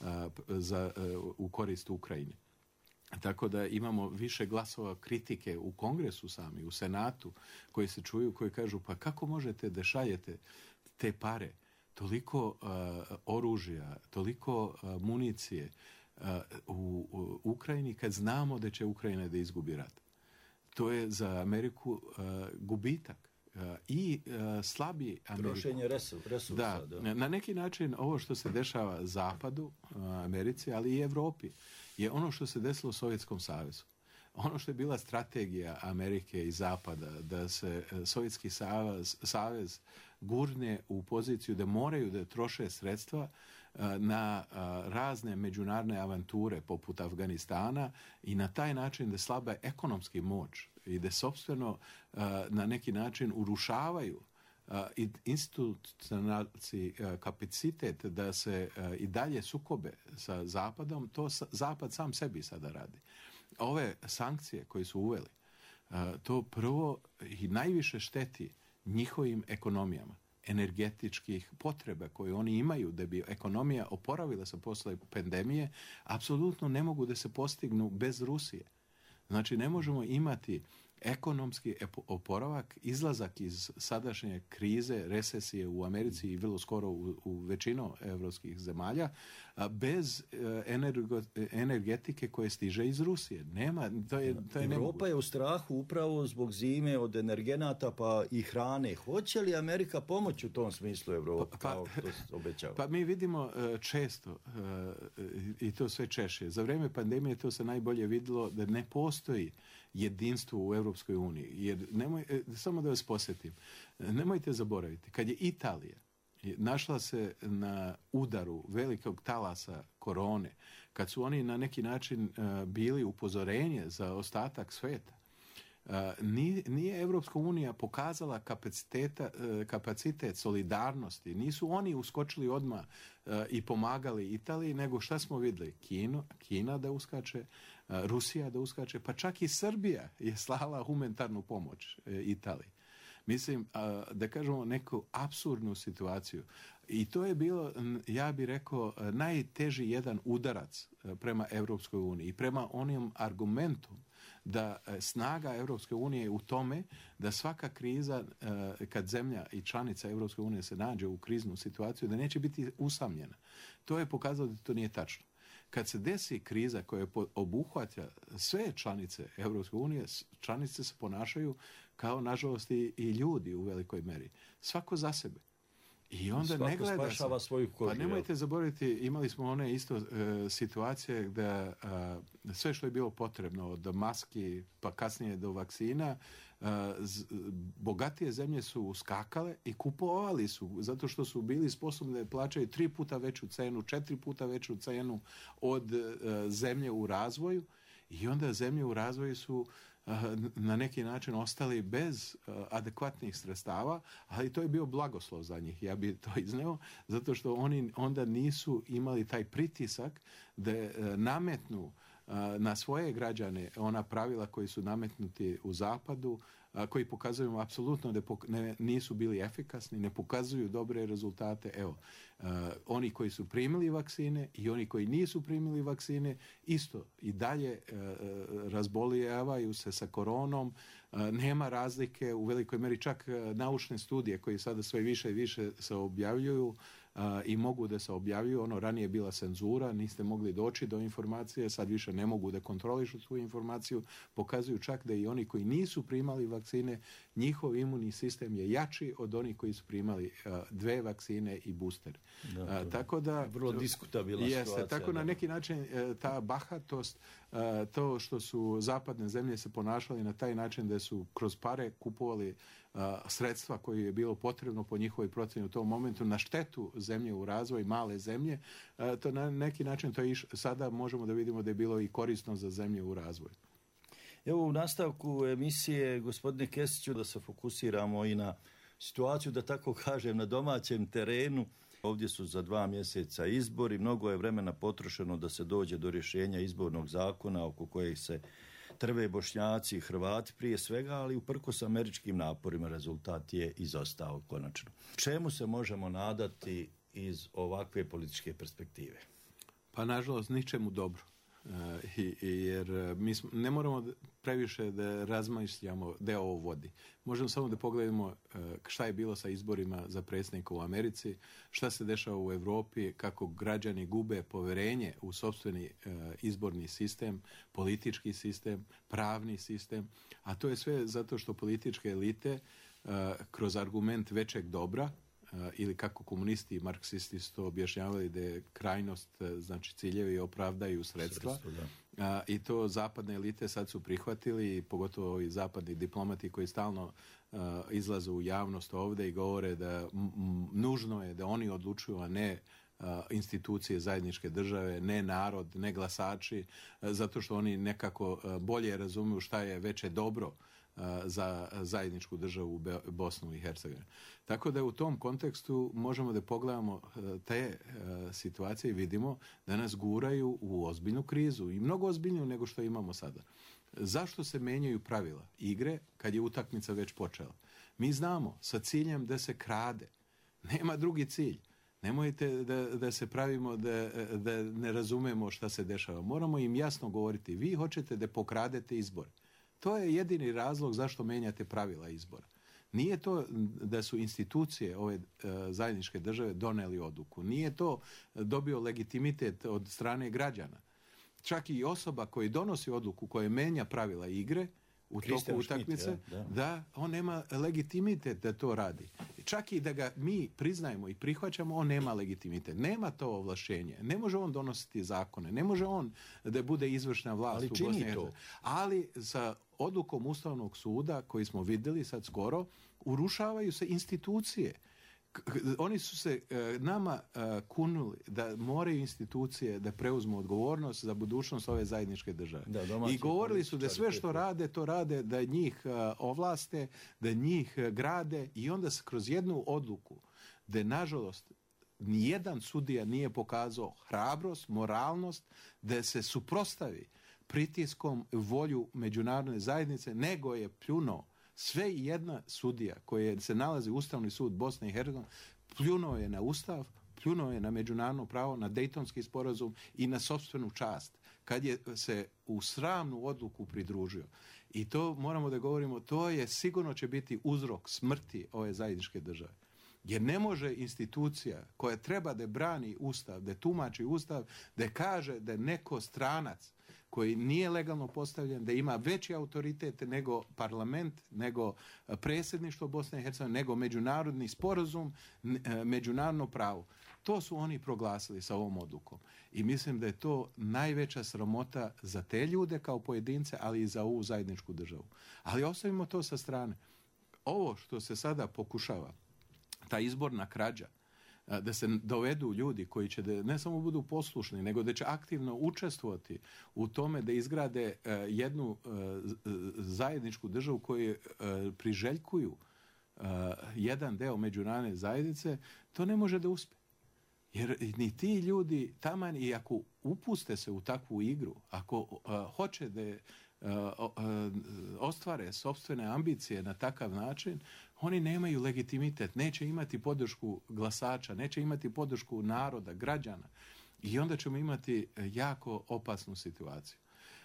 u korist Ukrajine. Tako da imamo više glasova kritike u Kongresu sami, u Senatu, koji se čuju, koji kažu pa kako možete da šaljete te pare, toliko oružja, toliko municije u Ukrajini kad znamo da će Ukrajina da izgubi rat. To je za Ameriku gubitak i slabiji Ameriku. Trošenje resursa. Da, na neki način ovo što se dešava Zapadu, Americi, ali i Evropi, je ono što se desilo Sovjetskom savezu. Ono što je bila strategija Amerike i Zapada, da se Sovjetski savez gurne u poziciju da moraju da troše sredstva na razne međunarodne avanture poput Afganistana i na taj način da slabe ekonomski moć i da sopstveno na neki način urušavaju institucionalni kapacitet da se i dalje sukobe sa Zapadom, to Zapad sam sebi sada radi. Ove sankcije koje su uveli, to prvo i najviše šteti njihovim ekonomijama, energetičkih potreba koje oni imaju da bi ekonomija oporavila se posle pandemije, apsolutno ne mogu da se postignu bez Rusije. Znači, ne možemo imati ekonomski oporavak, izlazak iz sadašnje krize, recesije u Americi i vrlo skoro u većinu evropskih zemalja, bez energetike koje stiže iz Rusije. Nema, to je Europa je u strahu upravo zbog zime od energenata pa i hrane. Hoće li Amerika pomoći u tom smislu Evropi, kao što se obećava? Pa mi vidimo često, i to sve češće, za vrijeme pandemije to se najbolje vidjelo da ne postoji jedinstvo u Europskoj uniji. Jer samo da vas posjetim, nemojte zaboraviti, kad je Italija našla se na udaru velikog talasa korone, kad su oni na neki način bili upozorenje za ostatak sveta, nije Europska unija pokazala kapacitet solidarnosti. Nisu oni uskočili odmah i pomagali Italiji, nego šta smo vidjeli? Kina da uskače, Rusija da uskače, pa čak i Srbija je slala humanitarnu pomoć Italiji. Mislim, da kažemo neku apsurdnu situaciju. I to je bilo, ja bih rekao, najteži jedan udarac prema Europskoj uniji i prema onim argumentu da snaga Europske unije je u tome da svaka kriza, kad zemlja i članica Europske unije se nađe u kriznu situaciju, da neće biti usamljena. To je pokazalo da to nije tačno. Kad se desi kriza koja obuhvaća sve članice Europske unije, članice se ponašaju kao, nažalost, i ljudi u velikoj meri. Svako za sebe. I onda svako ne gleda spašava svoju kožu. Pa nemojte zaboraviti, imali smo one isto situacije gdje sve što je bilo potrebno, od maski pa kasnije do vakcina, bogatije zemlje su uskakale i kupovali su, zato što su bili sposobni da plaćaju 3 puta veću cenu, 4 puta veću cenu od zemlje u razvoju, i onda zemlje u razvoju su na neki način ostali bez adekvatnih sredstava, ali to je bio blagoslov za njih, ja bih to izneo, zato što oni onda nisu imali taj pritisak da nametnu na svoje građane ona pravila koji su nametnuti u zapadu, koji pokazuju apsolutno da nisu bili efikasni, ne pokazuju dobre rezultate. Evo, oni koji su primili vakcine i oni koji nisu primili vakcine isto i dalje razbolijevaju se sa koronom. Nema razlike u velikoj meri, čak naučne studije koje sada sve više i više se objavljuju i mogu da se objavljuju. Ono, ranije je bila cenzura, niste mogli doći do informacije, sad više ne mogu da kontrolišu tu informaciju. Pokazuju čak da i oni koji nisu primali vakcine, njihov imunni sistem je jači od onih koji su primali 2 vakcine i booster. Tako da, vrlo diskutabilna situacija. Tako na neki način ta bahatost, to što su zapadne zemlje se ponašali na taj način da su kroz pare kupovali sredstva koje je bilo potrebno po njihovoj procjeni u tom momentu na štetu zemlje u razvoju, male zemlje, to na neki način to sada možemo da vidimo da je bilo i korisno za zemlje u razvoju. Evo, u nastavku emisije, gospodine Kesiću, da se fokusiramo i na situaciju, da tako kažem, na domaćem terenu. Ovdje su za 2 mjeseca izbori, mnogo je vremena potrošeno da se dođe do rješenja izbornog zakona oko kojeg se trve Bošnjaci i Hrvati prije svega, ali uprkos američkim naporima rezultat je izostao konačno. Čemu se možemo nadati iz ovakve političke perspektive? Pa nažalost ničemu dobro. Jer mi ne moramo previše da razmišljamo gdje ovo vodi. Možemo samo da pogledamo šta je bilo sa izborima za predsjednika u Americi, šta se dešava u Europi, kako građani gube poverenje u sopstveni izborni sistem, politički sistem, pravni sistem, a to je sve zato što političke elite kroz argument većeg dobra, ili kako komunisti i marksisti su to objašnjavali da je krajnost, znači ciljevi opravdaju sredstva. I to zapadne elite sad su prihvatili, pogotovo ovi zapadni diplomati koji stalno izlaze u javnost ovdje i govore da nužno je da oni odlučuju, a ne institucije zajedničke države, ne narod, ne glasači, zato što oni nekako bolje razumiju šta je veće dobro za zajedničku državu u Bosnu i Hercegovinu. Tako da u tom kontekstu možemo da pogledamo te situacije i vidimo da nas guraju u ozbiljnu krizu i mnogo ozbiljniju nego što imamo sada. Zašto se menjaju pravila igre kad je utakmica već počela? Mi znamo sa ciljem da se krade. Nema drugi cilj. Nemojte da se pravimo da ne razumemo šta se dešava. Moramo im jasno govoriti, vi hoćete da pokradete izbore. to je jedini razlog zašto menjate pravila izbora. Nije to da su institucije ove zajedničke države doneli odluku. Nije to dobio legitimitet od strane građana. Čak i osoba koja donosi odluku, koja menja pravila igre u toku utakmice, da on nema legitimitet da to radi. Čak i da ga mi priznajemo i prihvaćamo, on nema legitimitet. Nema to ovlašćenje. Ne može on donositi zakone. Ne može on da bude izvršna vlast u Bosni i Hercegovini. Ali sa odlukom Ustavnog suda, koji smo vidjeli sad skoro, urušavaju se institucije. Oni su se nama kunuli da moraju institucije da preuzmu odgovornost za budućnost ove zajedničke države. I govorili su da sve što rade, to rade da njih ovlaste, da njih grade i onda se kroz jednu odluku, da nažalost nijedan sudija nije pokazao hrabrost, moralnost, da se suprotstavi pritiskom volju međunarodne zajednice, nego je pljunuo sve jedna sudija koja se nalazi u Ustavni sud Bosne i Hercegovine, pljunuo je na Ustav, pljunuo je na međunarodno pravo, na Dejtonski sporazum i na sopstvenu čast, kad je se u sramnu odluku pridružio. I to moramo da govorimo, to je sigurno će biti uzrok smrti ove zajedničke države. Jer ne može institucija koja treba da brani Ustav, da tumači Ustav, da kaže da je neko stranac koji nije legalno postavljen, da ima veći autoritet nego parlament, nego predsjedništvo Bosne i Hercegovine, nego međunarodni sporazum, međunarodno pravo. To su oni proglasili sa ovom odlukom. I mislim da je to najveća sramota za te ljude kao pojedince, ali i za ovu zajedničku državu. Ali ostavimo to sa strane. Ovo što se sada pokušava, ta izborna krađa, da se dovedu ljudi koji će da ne samo budu poslušni, nego da će aktivno učestvovati u tome da izgrade jednu zajedničku državu koju priželjkuju jedan deo međunarodne zajednice, to ne može da uspije. Jer ni ti ljudi taman i ako upuste se u takvu igru, ako hoće da ostvare sopstvene ambicije na takav način, oni nemaju legitimitet, neće imati podršku glasača, neće imati podršku naroda, građana i onda ćemo imati jako opasnu situaciju.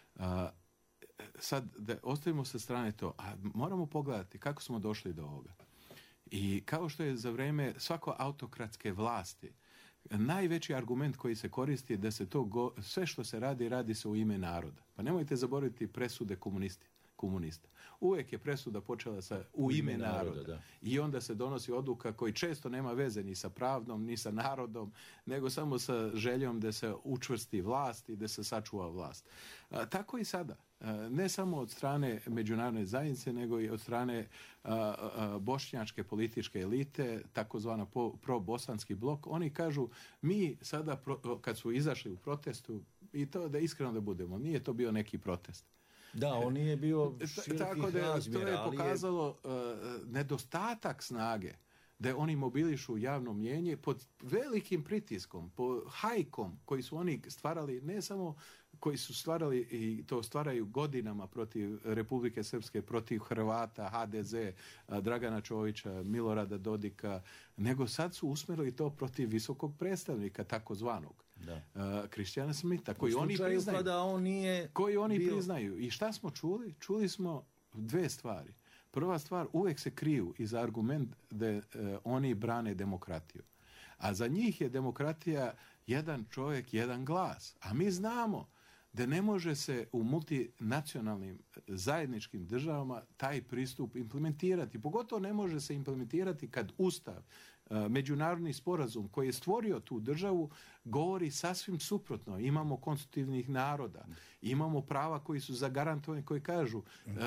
Sad, da ostavimo sa strane to, a moramo pogledati kako smo došli do ovoga. I kao što je za vrijeme svako autokratske vlasti, najveći argument koji se koristi je da se to sve što se radi, radi se u ime naroda. Pa nemojte zaboraviti presude komunista. Uvijek je presuda počela sa u ime naroda. I onda se donosi odluka koji često nema veze ni sa pravdom, ni sa narodom, nego samo sa željom da se učvrsti vlast i da se sačuva vlast. Tako i sada. Ne samo od strane međunarodne zajednice, nego i od strane bošnjačke političke elite, takozvana pro-bosanski blok. Oni kažu, mi sada, kad su izašli u protestu, i to da iskreno da budemo, nije to bio neki protest. Da, on nije bio širokih razmjera. To je pokazalo nedostatak snage da oni mobilišu javno mnijenje pod velikim pritiskom, pod hajkom koji su oni stvarali, ne samo koji su stvarali i to stvaraju godinama protiv Republike Srpske, protiv Hrvata, HDZ, Dragana Čovića, Milorada Dodika, nego sad su usmjerili to protiv visokog predstavnika, takozvanog Christiana Smitha, koji oni priznaju. Koji oni priznaju. I šta smo čuli? Čuli smo dve stvari. Prva stvar, uvijek se kriju iza argument da oni brane demokratiju. A za njih je demokratija jedan čovjek, jedan glas. A mi znamo da ne može se u multinacionalnim zajedničkim državama taj pristup implementirati. Pogotovo ne može se implementirati kad Ustav, međunarodni sporazum koji je stvorio tu državu, govori sasvim suprotno. Imamo konstitutivnih naroda, imamo prava koji su zagarantovani, koji kažu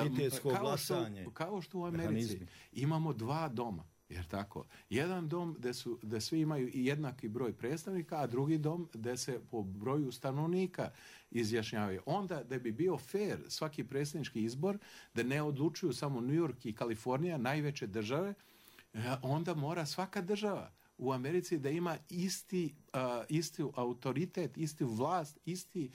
kao što u Americi imamo dva doma. Jer tako, jedan dom da svi imaju jednaki broj predstavnika, a drugi dom da se po broju stanovnika izjašnjavaju. Onda da bi bio fair svaki predsjednički izbor, da ne odlučuju samo New York i Kalifornija, najveće države, onda mora svaka država u Americi da ima isti autoritet, isti vlast, isti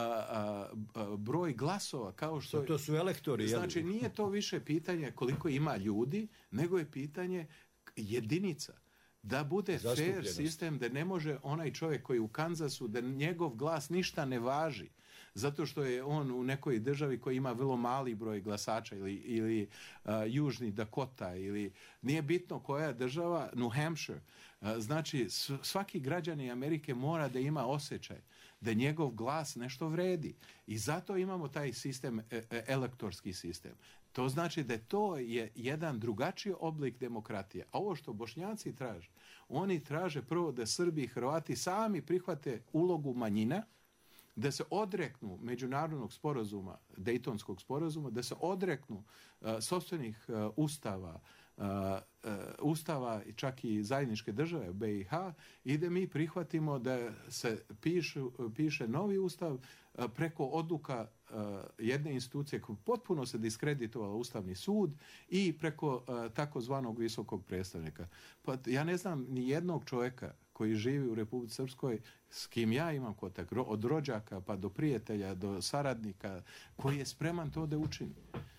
broj glasova. Kao što to su elektori. Znači nije to više pitanje koliko ima ljudi, nego je pitanje jedinica. Da bude fair sistem, da ne može onaj čovjek koji u Kanzasu, da njegov glas ništa ne važi. zato što je on u nekoj državi koja ima vrlo mali broj glasača ili Južni Dakota ili nije bitno koja država, New Hampshire. Znači svaki građanin Amerike mora da ima osjećaj da njegov glas nešto vredi i zato imamo taj sistem, elektorski sistem. To znači da to je jedan drugačiji oblik demokratije. A ovo što Bošnjaci traže, oni traže prvo da Srbi i Hrvati sami prihvate ulogu manjina, da se odreknu međunarodnog sporazuma, Dejtonskog sporazuma, da se odreknu sopstvenih ustava i čak i zajedničke države BiH i da mi prihvatimo da se piše novi ustav preko odluka jedne institucije koja potpuno se diskreditovala Ustavni sud i preko takozvanog visokog predstavnika. Pa ja ne znam ni jednog čovjeka koji živi u Republici Srpskoj s kim ja imam kontakt, od rođaka pa do prijatelja, do saradnika, koji je spreman to da učini.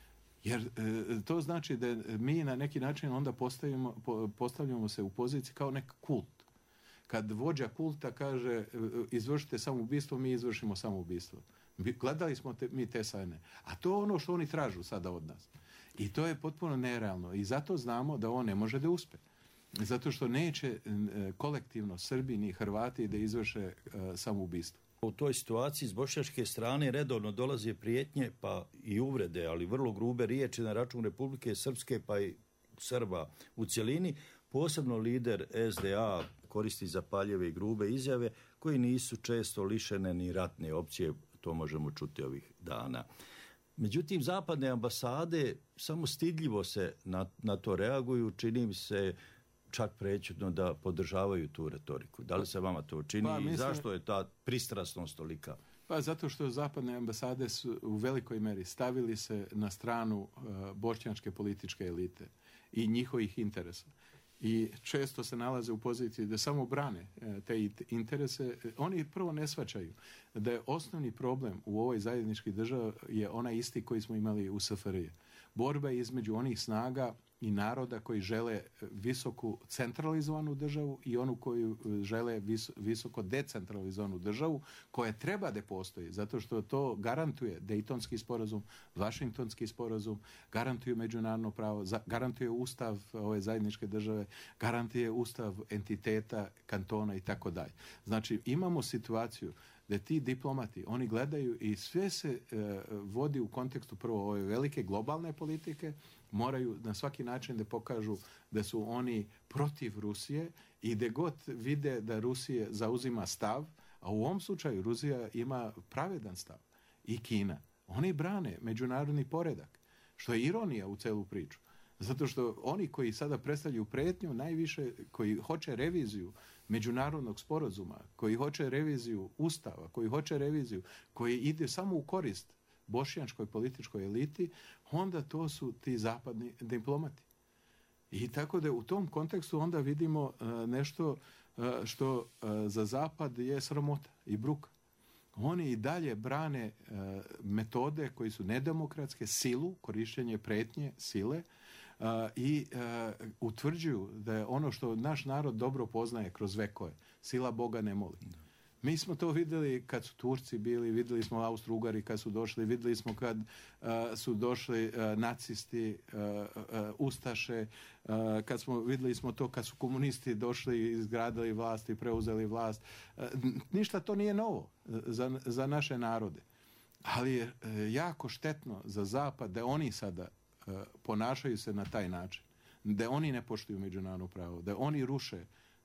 Jer to znači da mi na neki način onda postavljamo se u poziciji kao neki kult. Kad vođa kulta kaže izvršite samoubistvo, mi izvršimo samoubistvo. Gledali smo mi te sajne. A to je ono što oni tražu sada od nas. I to je potpuno nerealno. I zato znamo da on ne može da uspe. Zato što neće kolektivno Srbi ni Hrvati da izvrše samoubistvo. U toj situaciji s bošnjačke strane redovno dolaze prijetnje pa i uvrede, ali vrlo grube riječi na račun Republike Srpske pa i Srba u cjelini. Posebno lider SDA koristi zapaljeve i grube izjave koji nisu često lišene ni ratne opcije, to možemo čuti ovih dana. Međutim, zapadne ambasade samo stidljivo se na to reaguju, čini mi se čak prećutno da podržavaju tu retoriku. Da li se vama to čini i zašto je ta pristrasnost tolika? Pa zato što zapadne ambasade su u velikoj meri stavili se na stranu bošnjačke političke elite i njihovih interesa. I često se nalaze u poziciji da samo brane te interese. Oni prvo ne shvaćaju da je osnovni problem u ovoj zajedničkoj državi je onaj isti koji smo imali u SFRJ. Borba između onih snaga i naroda koji žele visoku centralizovanu državu i onu koju žele visoko decentralizovanu državu koja treba da postoji, zato što to garantuje Dejtonski sporazum, Vašingtonski sporazum, garantuju međunarodno pravo, garantuje ustav ove zajedničke države, garantuje ustav entiteta, kantona i tako dalje. Znači imamo situaciju da ti diplomati, oni gledaju i sve se vodi u kontekstu prvo ove velike globalne politike, moraju na svaki način da pokažu da su oni protiv Rusije i da god vide da Rusija zauzima stav, a u ovom slučaju Rusija ima pravedan stav i Kina. Oni brane međunarodni poredak, što je ironija u celu priču. Zato što oni koji sada predstavljaju prijetnju, najviše koji hoće reviziju međunarodnog sporazuma, koji hoće reviziju ustava, koji hoće reviziju, koji ide samo u korist bošnjačkoj političkoj eliti, onda to su ti zapadni diplomati. I tako da u tom kontekstu onda vidimo nešto što za zapad je sramota i bruka. Oni i dalje brane metode koji su nedemokratske, silu, korištenje prijetnje, sile, i utvrđuju da je ono što naš narod dobro poznaje kroz vekove, sila Boga ne moli. Mi smo to vidjeli kad su Turci bili, vidjeli smo Austro-Ugari kad su došli, vidjeli smo kad su došli nacisti, ustaše, vidjeli smo to kad su komunisti došli, izgradili vlast i preuzeli vlast. Ništa to nije novo za naše narode. Ali je jako štetno za Zapad da oni sada ponašaju se na taj način, da oni ne poštuju međunarodno pravo, da oni ruše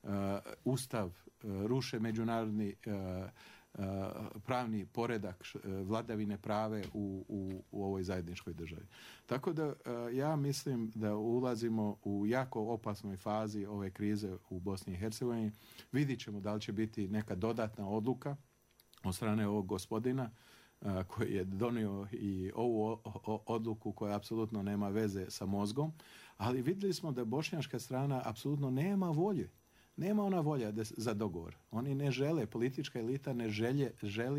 ustav, ruše međunarodni pravni poredak vladavine prave u ovoj zajedničkoj državi. Tako da ja mislim da ulazimo u jako opasnoj fazi ove krize u Bosni i Hercegovini. Vidit ćemo da li će biti neka dodatna odluka od strane ovog gospodina koji je donio i ovu odluku koja apsolutno nema veze sa mozgom, ali vidjeli smo da bošnjačka strana apsolutno nema volje. Nema ona volja za dogovor. Oni ne žele, politička elita ne želi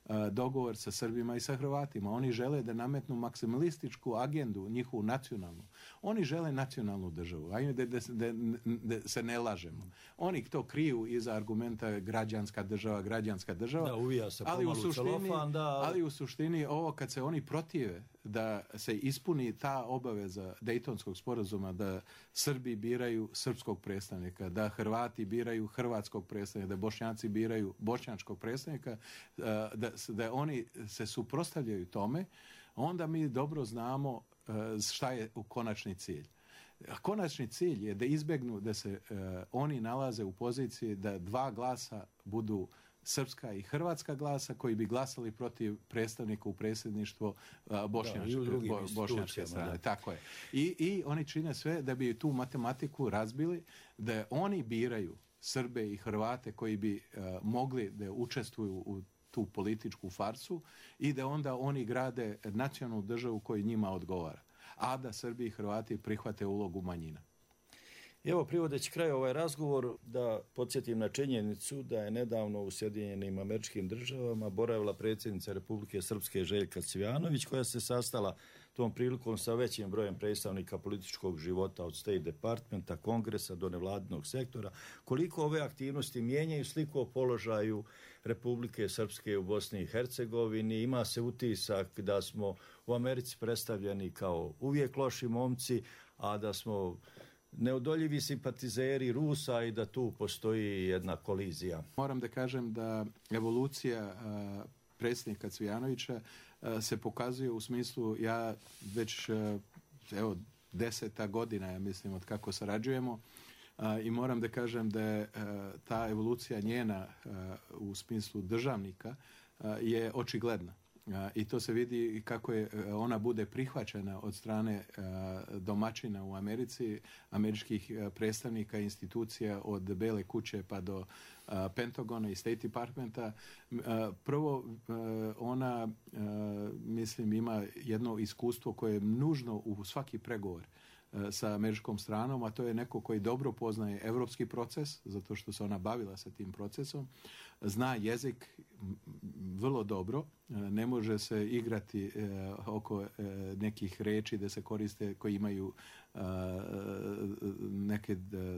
dogovor sa Srbima i sa Hrvatima. Oni žele da nametnu maksimalističku agendu, njihovu nacionalnu. Oni žele nacionalnu državu. Ajme da se ne lažemo. Oni to kriju iza argumenta građanska država. Da, uvija se ali pomalu celofan, ali u suštini ovo kad se oni protive da se ispuni ta obaveza Dejtonskog sporazuma, da Srbi biraju srpskog predstavnika, da Hrvati biraju hrvatskog predstavnika, da Bošnjaci biraju bošnjačkog predstavnika, da oni se suprotstavljaju tome, onda mi dobro znamo šta je u konačni cilj. Konačni cilj je da izbegnu da se oni nalaze u poziciji da dva glasa budu srpska i hrvatska glasa koji bi glasali protiv predstavnika u predsjedništvo bošnjačke strane. Tako je. I oni čine sve da bi tu matematiku razbili, da oni biraju Srbe i Hrvate koji bi mogli da učestvuju u tu političku farsu i da onda oni grade nacionalnu državu koja njima odgovara. A da Srbi i Hrvati prihvate ulogu manjina. Evo, privodeći kraj ovaj razgovor, da podsjetim na činjenicu da je nedavno u Sjedinjenim Američkim Državama boravila predsjednica Republike Srpske Željka Cvijanović, koja se sastala tom prilikom sa većim brojem predstavnika političkog života od State Departmenta, Kongresa do nevladinog sektora. Koliko ove aktivnosti mijenjaju sliku o položaju Republike Srpske u Bosni i Hercegovini? Ima se utisak da smo u Americi predstavljeni kao uvijek loši momci, a da smo neodoljivi simpatizeri Rusa i da tu postoji jedna kolizija. Moram da kažem da evolucija predsjednika Cvijanovića se pokazuje u smislu, ja već 10 godina, ja mislim, od kako sarađujemo, i moram da kažem da je ta evolucija njena u smislu državnika je očigledna. I to se vidi kako je ona bude prihvaćena od strane domaćina u Americi, američkih predstavnika institucija od Bele kuće pa do Pentagona i State Departmenta. Prvo, ona, mislim, ima jedno iskustvo koje je nužno u svaki pregovor sa američkom stranom, a to je neko koji dobro poznaje evropski proces, zato što se ona bavila sa tim procesom, zna jezik vrlo dobro, ne može se igrati oko nekih reči da se koriste koji imaju neke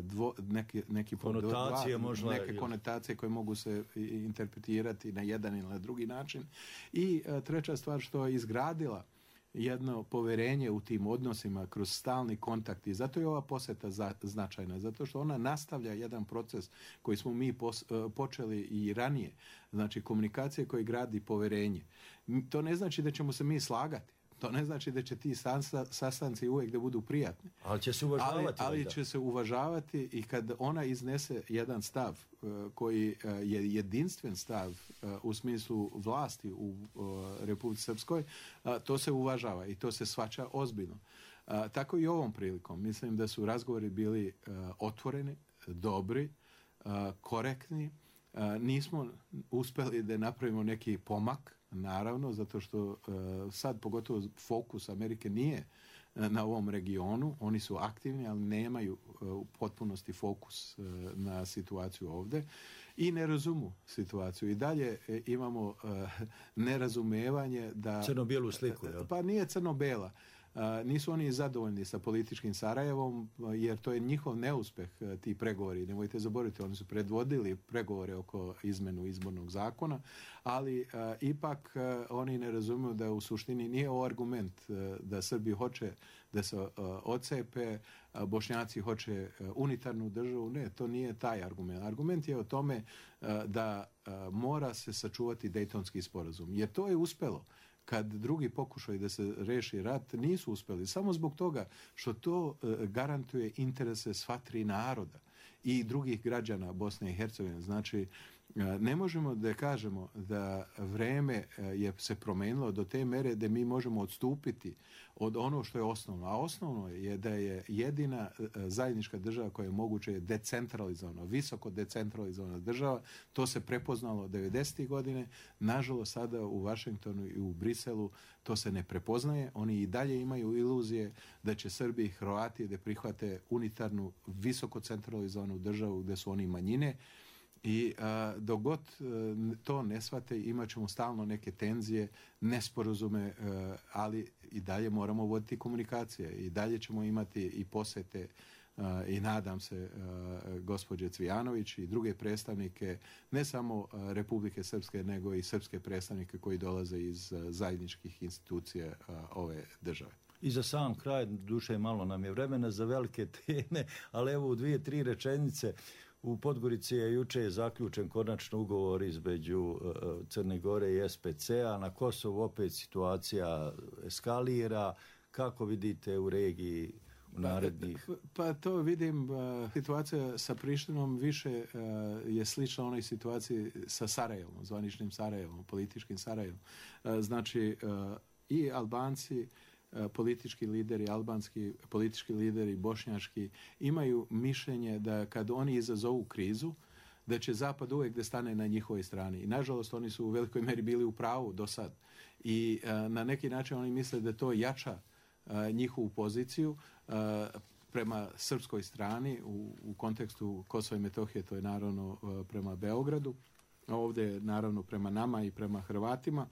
konotacije, neke konotacije koje mogu se interpretirati na jedan ili na drugi način. I treća stvar, što je izgradila jedno poverenje u tim odnosima kroz stalni kontakt, i zato je ova posjeta značajna, zato što ona nastavlja jedan proces koji smo mi počeli i ranije, znači komunikacije koji gradi poverenje. To ne znači da ćemo se mi slagati, to ne znači da će ti sastanci uvijek da budu prijatni. Ali će se uvažavati. Ali će se uvažavati i kad ona iznese jedan stav koji je jedinstven stav u smislu vlasti u Republici Srpskoj, to se uvažava i to se shvaća ozbiljno. Tako i ovom prilikom. Mislim da su razgovori bili otvoreni, dobri, korektni. Nismo uspjeli da napravimo neki pomak, naravno, zato što sad pogotovo fokus Amerike nije na ovom regionu. Oni su aktivni, ali nemaju u potpunosti fokus na situaciju ovdje i ne razumu situaciju. I dalje imamo nerazumevanje da... Crno-bijelu sliku, jel? Pa nije crno-bela. Nisu oni zadovoljni sa političkim Sarajevom, jer to je njihov neuspeh, ti pregovori. Nemojte zaboraviti, oni su predvodili pregovore oko izmenu izbornog zakona, ali ipak oni ne razumiju da u suštini nije ovo argument da Srbi hoće da se odcepe, Bošnjaci hoće unitarnu državu. Ne, to nije taj argument. Argument je o tome da mora se sačuvati Dejtonski sporazum, jer to je uspelo. Kad drugi pokušaj da se reši rat nisu uspjeli, samo zbog toga što to garantuje interese sva tri naroda i drugih građana Bosne i Hercegovine. Znači, ne možemo da kažemo da vreme je se promenilo do te mere da mi možemo odstupiti od ono što je osnovno. A osnovno je da je jedina zajednička država koja je moguće decentralizovana, visoko decentralizovana država. To se prepoznalo 90. godine. Nažalost, sada u Vašingtonu i u Briselu to se ne prepoznaje. Oni i dalje imaju iluzije da će Srbi i Hrvati da prihvate unitarnu, visoko centralizovanu državu gdje su oni manjine. I dok god to ne shvate, imat ćemo stalno neke tenzije, nesporazume, ali i dalje moramo voditi komunikacije. I dalje ćemo imati i posete i nadam se gospođe Cvijanović i druge predstavnike, ne samo Republike Srpske, nego i srpske predstavnike koji dolaze iz zajedničkih institucija ove države. I za sam kraj, duše malo nam je vremena za velike teme, ali evo u 2-3 rečenice. U Podgorici je juče zaključen konačno ugovor između Crne Gore i SPC-a. Na Kosovu opet situacija eskalira. Kako vidite u regiji u narednih? Pa to vidim, situacija sa Prištinom više je slična onoj situaciji sa Sarajevom, zvaničnim Sarajevom, političkim Sarajevom. Znači i Albanci, politički lideri, albanski politički lideri, bošnjački, imaju mišljenje da kad oni izazovu krizu, da će Zapad uvijek da stane na njihovoj strani. I nažalost oni su u velikoj meri bili u pravu do sad. I na neki način oni misle da to jača njihovu poziciju prema srpskoj strani u kontekstu Kosova i Metohije, to je naravno prema Beogradu, a ovdje naravno prema nama i prema Hrvatima.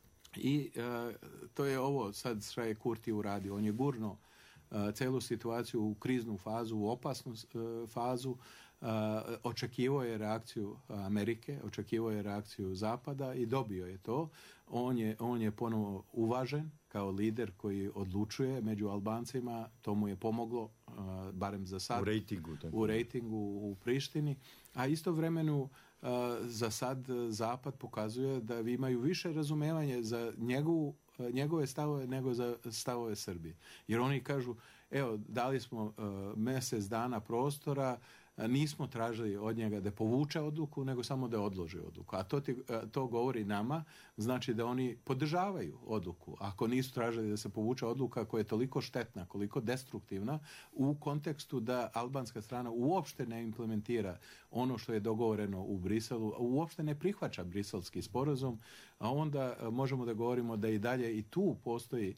I to je ovo sad šta je Kurti uradio. On je gurno celu situaciju u kriznu fazu, u opasnu fazu. Očekivao je reakciju Amerike, očekivao je reakciju Zapada i dobio je to. On je ponovo uvažen kao lider koji odlučuje među Albancima. To mu je pomoglo, barem za sad, u rejtingu u Prištini. A istovremeno za sad Zapad pokazuje da imaju više razumevanje za njegove stavove nego za stavove Srbije. Jer oni kažu, evo, dali smo mjesec dana prostora, nismo tražili od njega da povuče odluku, nego samo da odloži odluku. A to govori nama, znači da oni podržavaju odluku. Ako nisu tražili da se povuče odluka koja je toliko štetna, koliko destruktivna, u kontekstu da albanska strana uopšte ne implementira ono što je dogovoreno u Briselu, uopšte ne prihvaća briselski sporazum, a onda možemo da govorimo da i dalje i tu postoji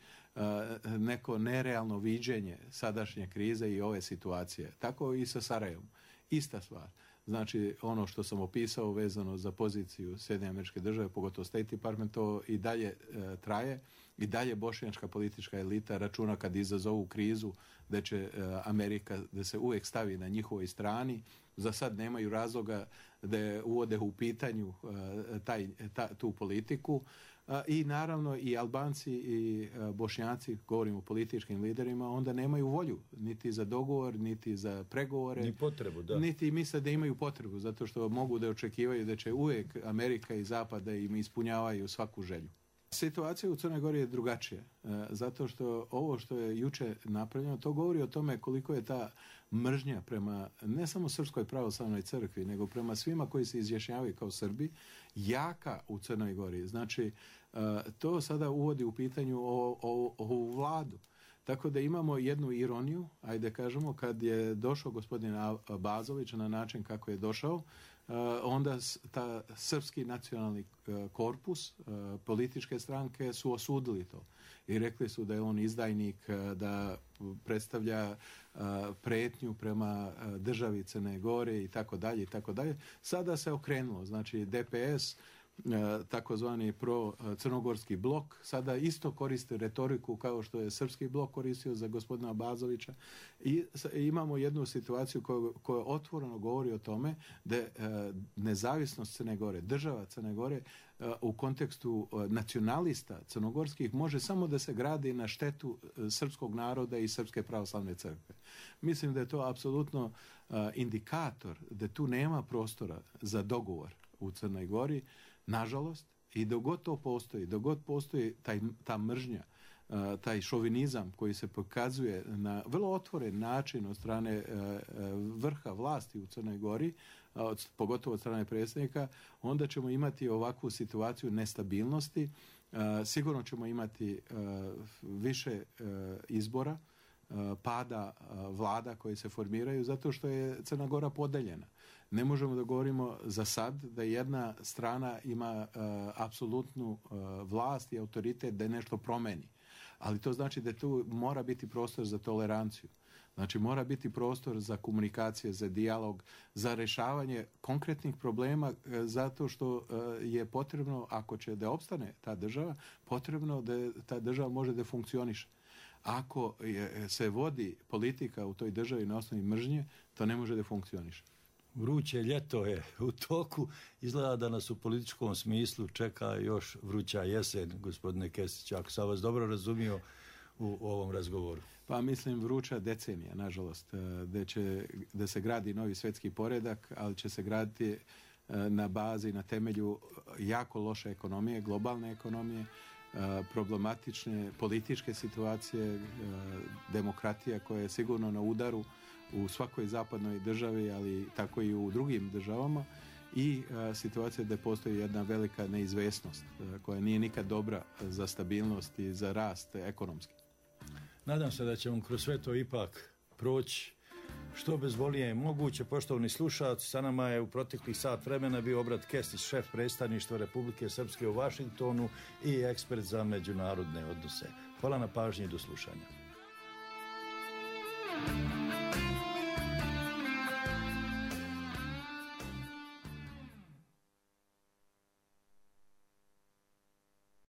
neko nerealno viđenje sadašnje krize i ove situacije. Tako i sa Sarajevom. Ista stvar. Znači, ono što sam opisao vezano za poziciju Sjedinjenih Američkih Država, pogotovo State Department, to i dalje traje. I dalje bošnjačka politička elita računa kad izazovu krizu da će Amerika da se uvijek stavi na njihovoj strani. Za sad nemaju razloga da uvode u pitanju tu politiku. I naravno i Albanci i Bošnjaci, govorimo o političkim liderima, onda nemaju volju niti za dogovor, niti za pregovore. Ni potrebu, da. Niti misle da imaju potrebu, zato što mogu da očekivaju da će uvijek Amerika i Zapad da im ispunjavaju svaku želju. Situacija u Crnoj Gori je drugačija, zato što ovo što je juče napravljeno, to govori o tome koliko je ta mržnja prema ne samo Srpskoj pravoslavnoj crkvi, nego prema svima koji se izjašnjavaju kao Srbi, jaka u Crnoj Gori. Znači, to sada uvodi u pitanju ovu vladu. Tako da imamo jednu ironiju, ajde kažemo, kad je došao gospodin Abazović na način kako je došao, onda ta srpski nacionalni korpus, političke stranke su osudili to i rekli su da je on izdajnik, da predstavlja pretnju prema državi Crne Gore i tako dalje i tako dalje. Sada se okrenulo, znači DPS, takozvani pro-crnogorski blok, sada isto koristi retoriku kao što je srpski blok koristio za gospodina Abazovića i imamo jednu situaciju koja otvoreno govori o tome da nezavisnost Crne Gore, država Crne Gore u kontekstu nacionalista crnogorskih može samo da se gradi na štetu srpskog naroda i Srpske pravoslavne crkve. Mislim da je to apsolutno indikator da tu nema prostora za dogovor u Crnoj Gori, nažalost, i dok god to postoji, dok god postoji ta mržnja, taj šovinizam koji se pokazuje na vrlo otvoren način od strane vrha vlasti u Crnoj Gori, pogotovo od strane predsjednika, onda ćemo imati ovakvu situaciju nestabilnosti. Sigurno ćemo imati više izbora, pada vlada koji se formiraju zato što je Crna Gora podeljena. Ne možemo da govorimo za sad da jedna strana ima apsolutnu vlast i autoritet da nešto promeni. Ali to znači da tu mora biti prostor za toleranciju. Znači mora biti prostor za komunikacije, za dijalog, za rješavanje konkretnih problema zato što je potrebno, ako će da opstane ta država, potrebno da ta država može da funkcioniše. Ako se vodi politika u toj državi na osnovi mržnje, to ne može da funkcioniše. Vruće ljeto je u toku. Izgleda da nas u političkom smislu čeka još vruća jesen, gospodine Kesić, ako sam vas dobro razumio u ovom razgovoru. Pa mislim vruća decenija, nažalost, da se gradi novi svjetski poredak, ali će se graditi na bazi, na temelju jako loše ekonomije, globalne ekonomije, problematične političke situacije, demokratija koja je sigurno na udaru u svakoj zapadnoj državi, ali tako i u drugim državama, i situacija da postoji jedna velika neizvesnost koja nije nikad dobra za stabilnost i za rast ekonomski. Nadam se da ćemo kroz sve to ipak proći što bezbolnije moguće. Poštovani slušalci, sa nama je u proteklih sat vremena bio Obrat Kesić, šef predstavništva Republike Srpske u Vašingtonu i ekspert za međunarodne odnose. Hvala na pažnji i do slušanja.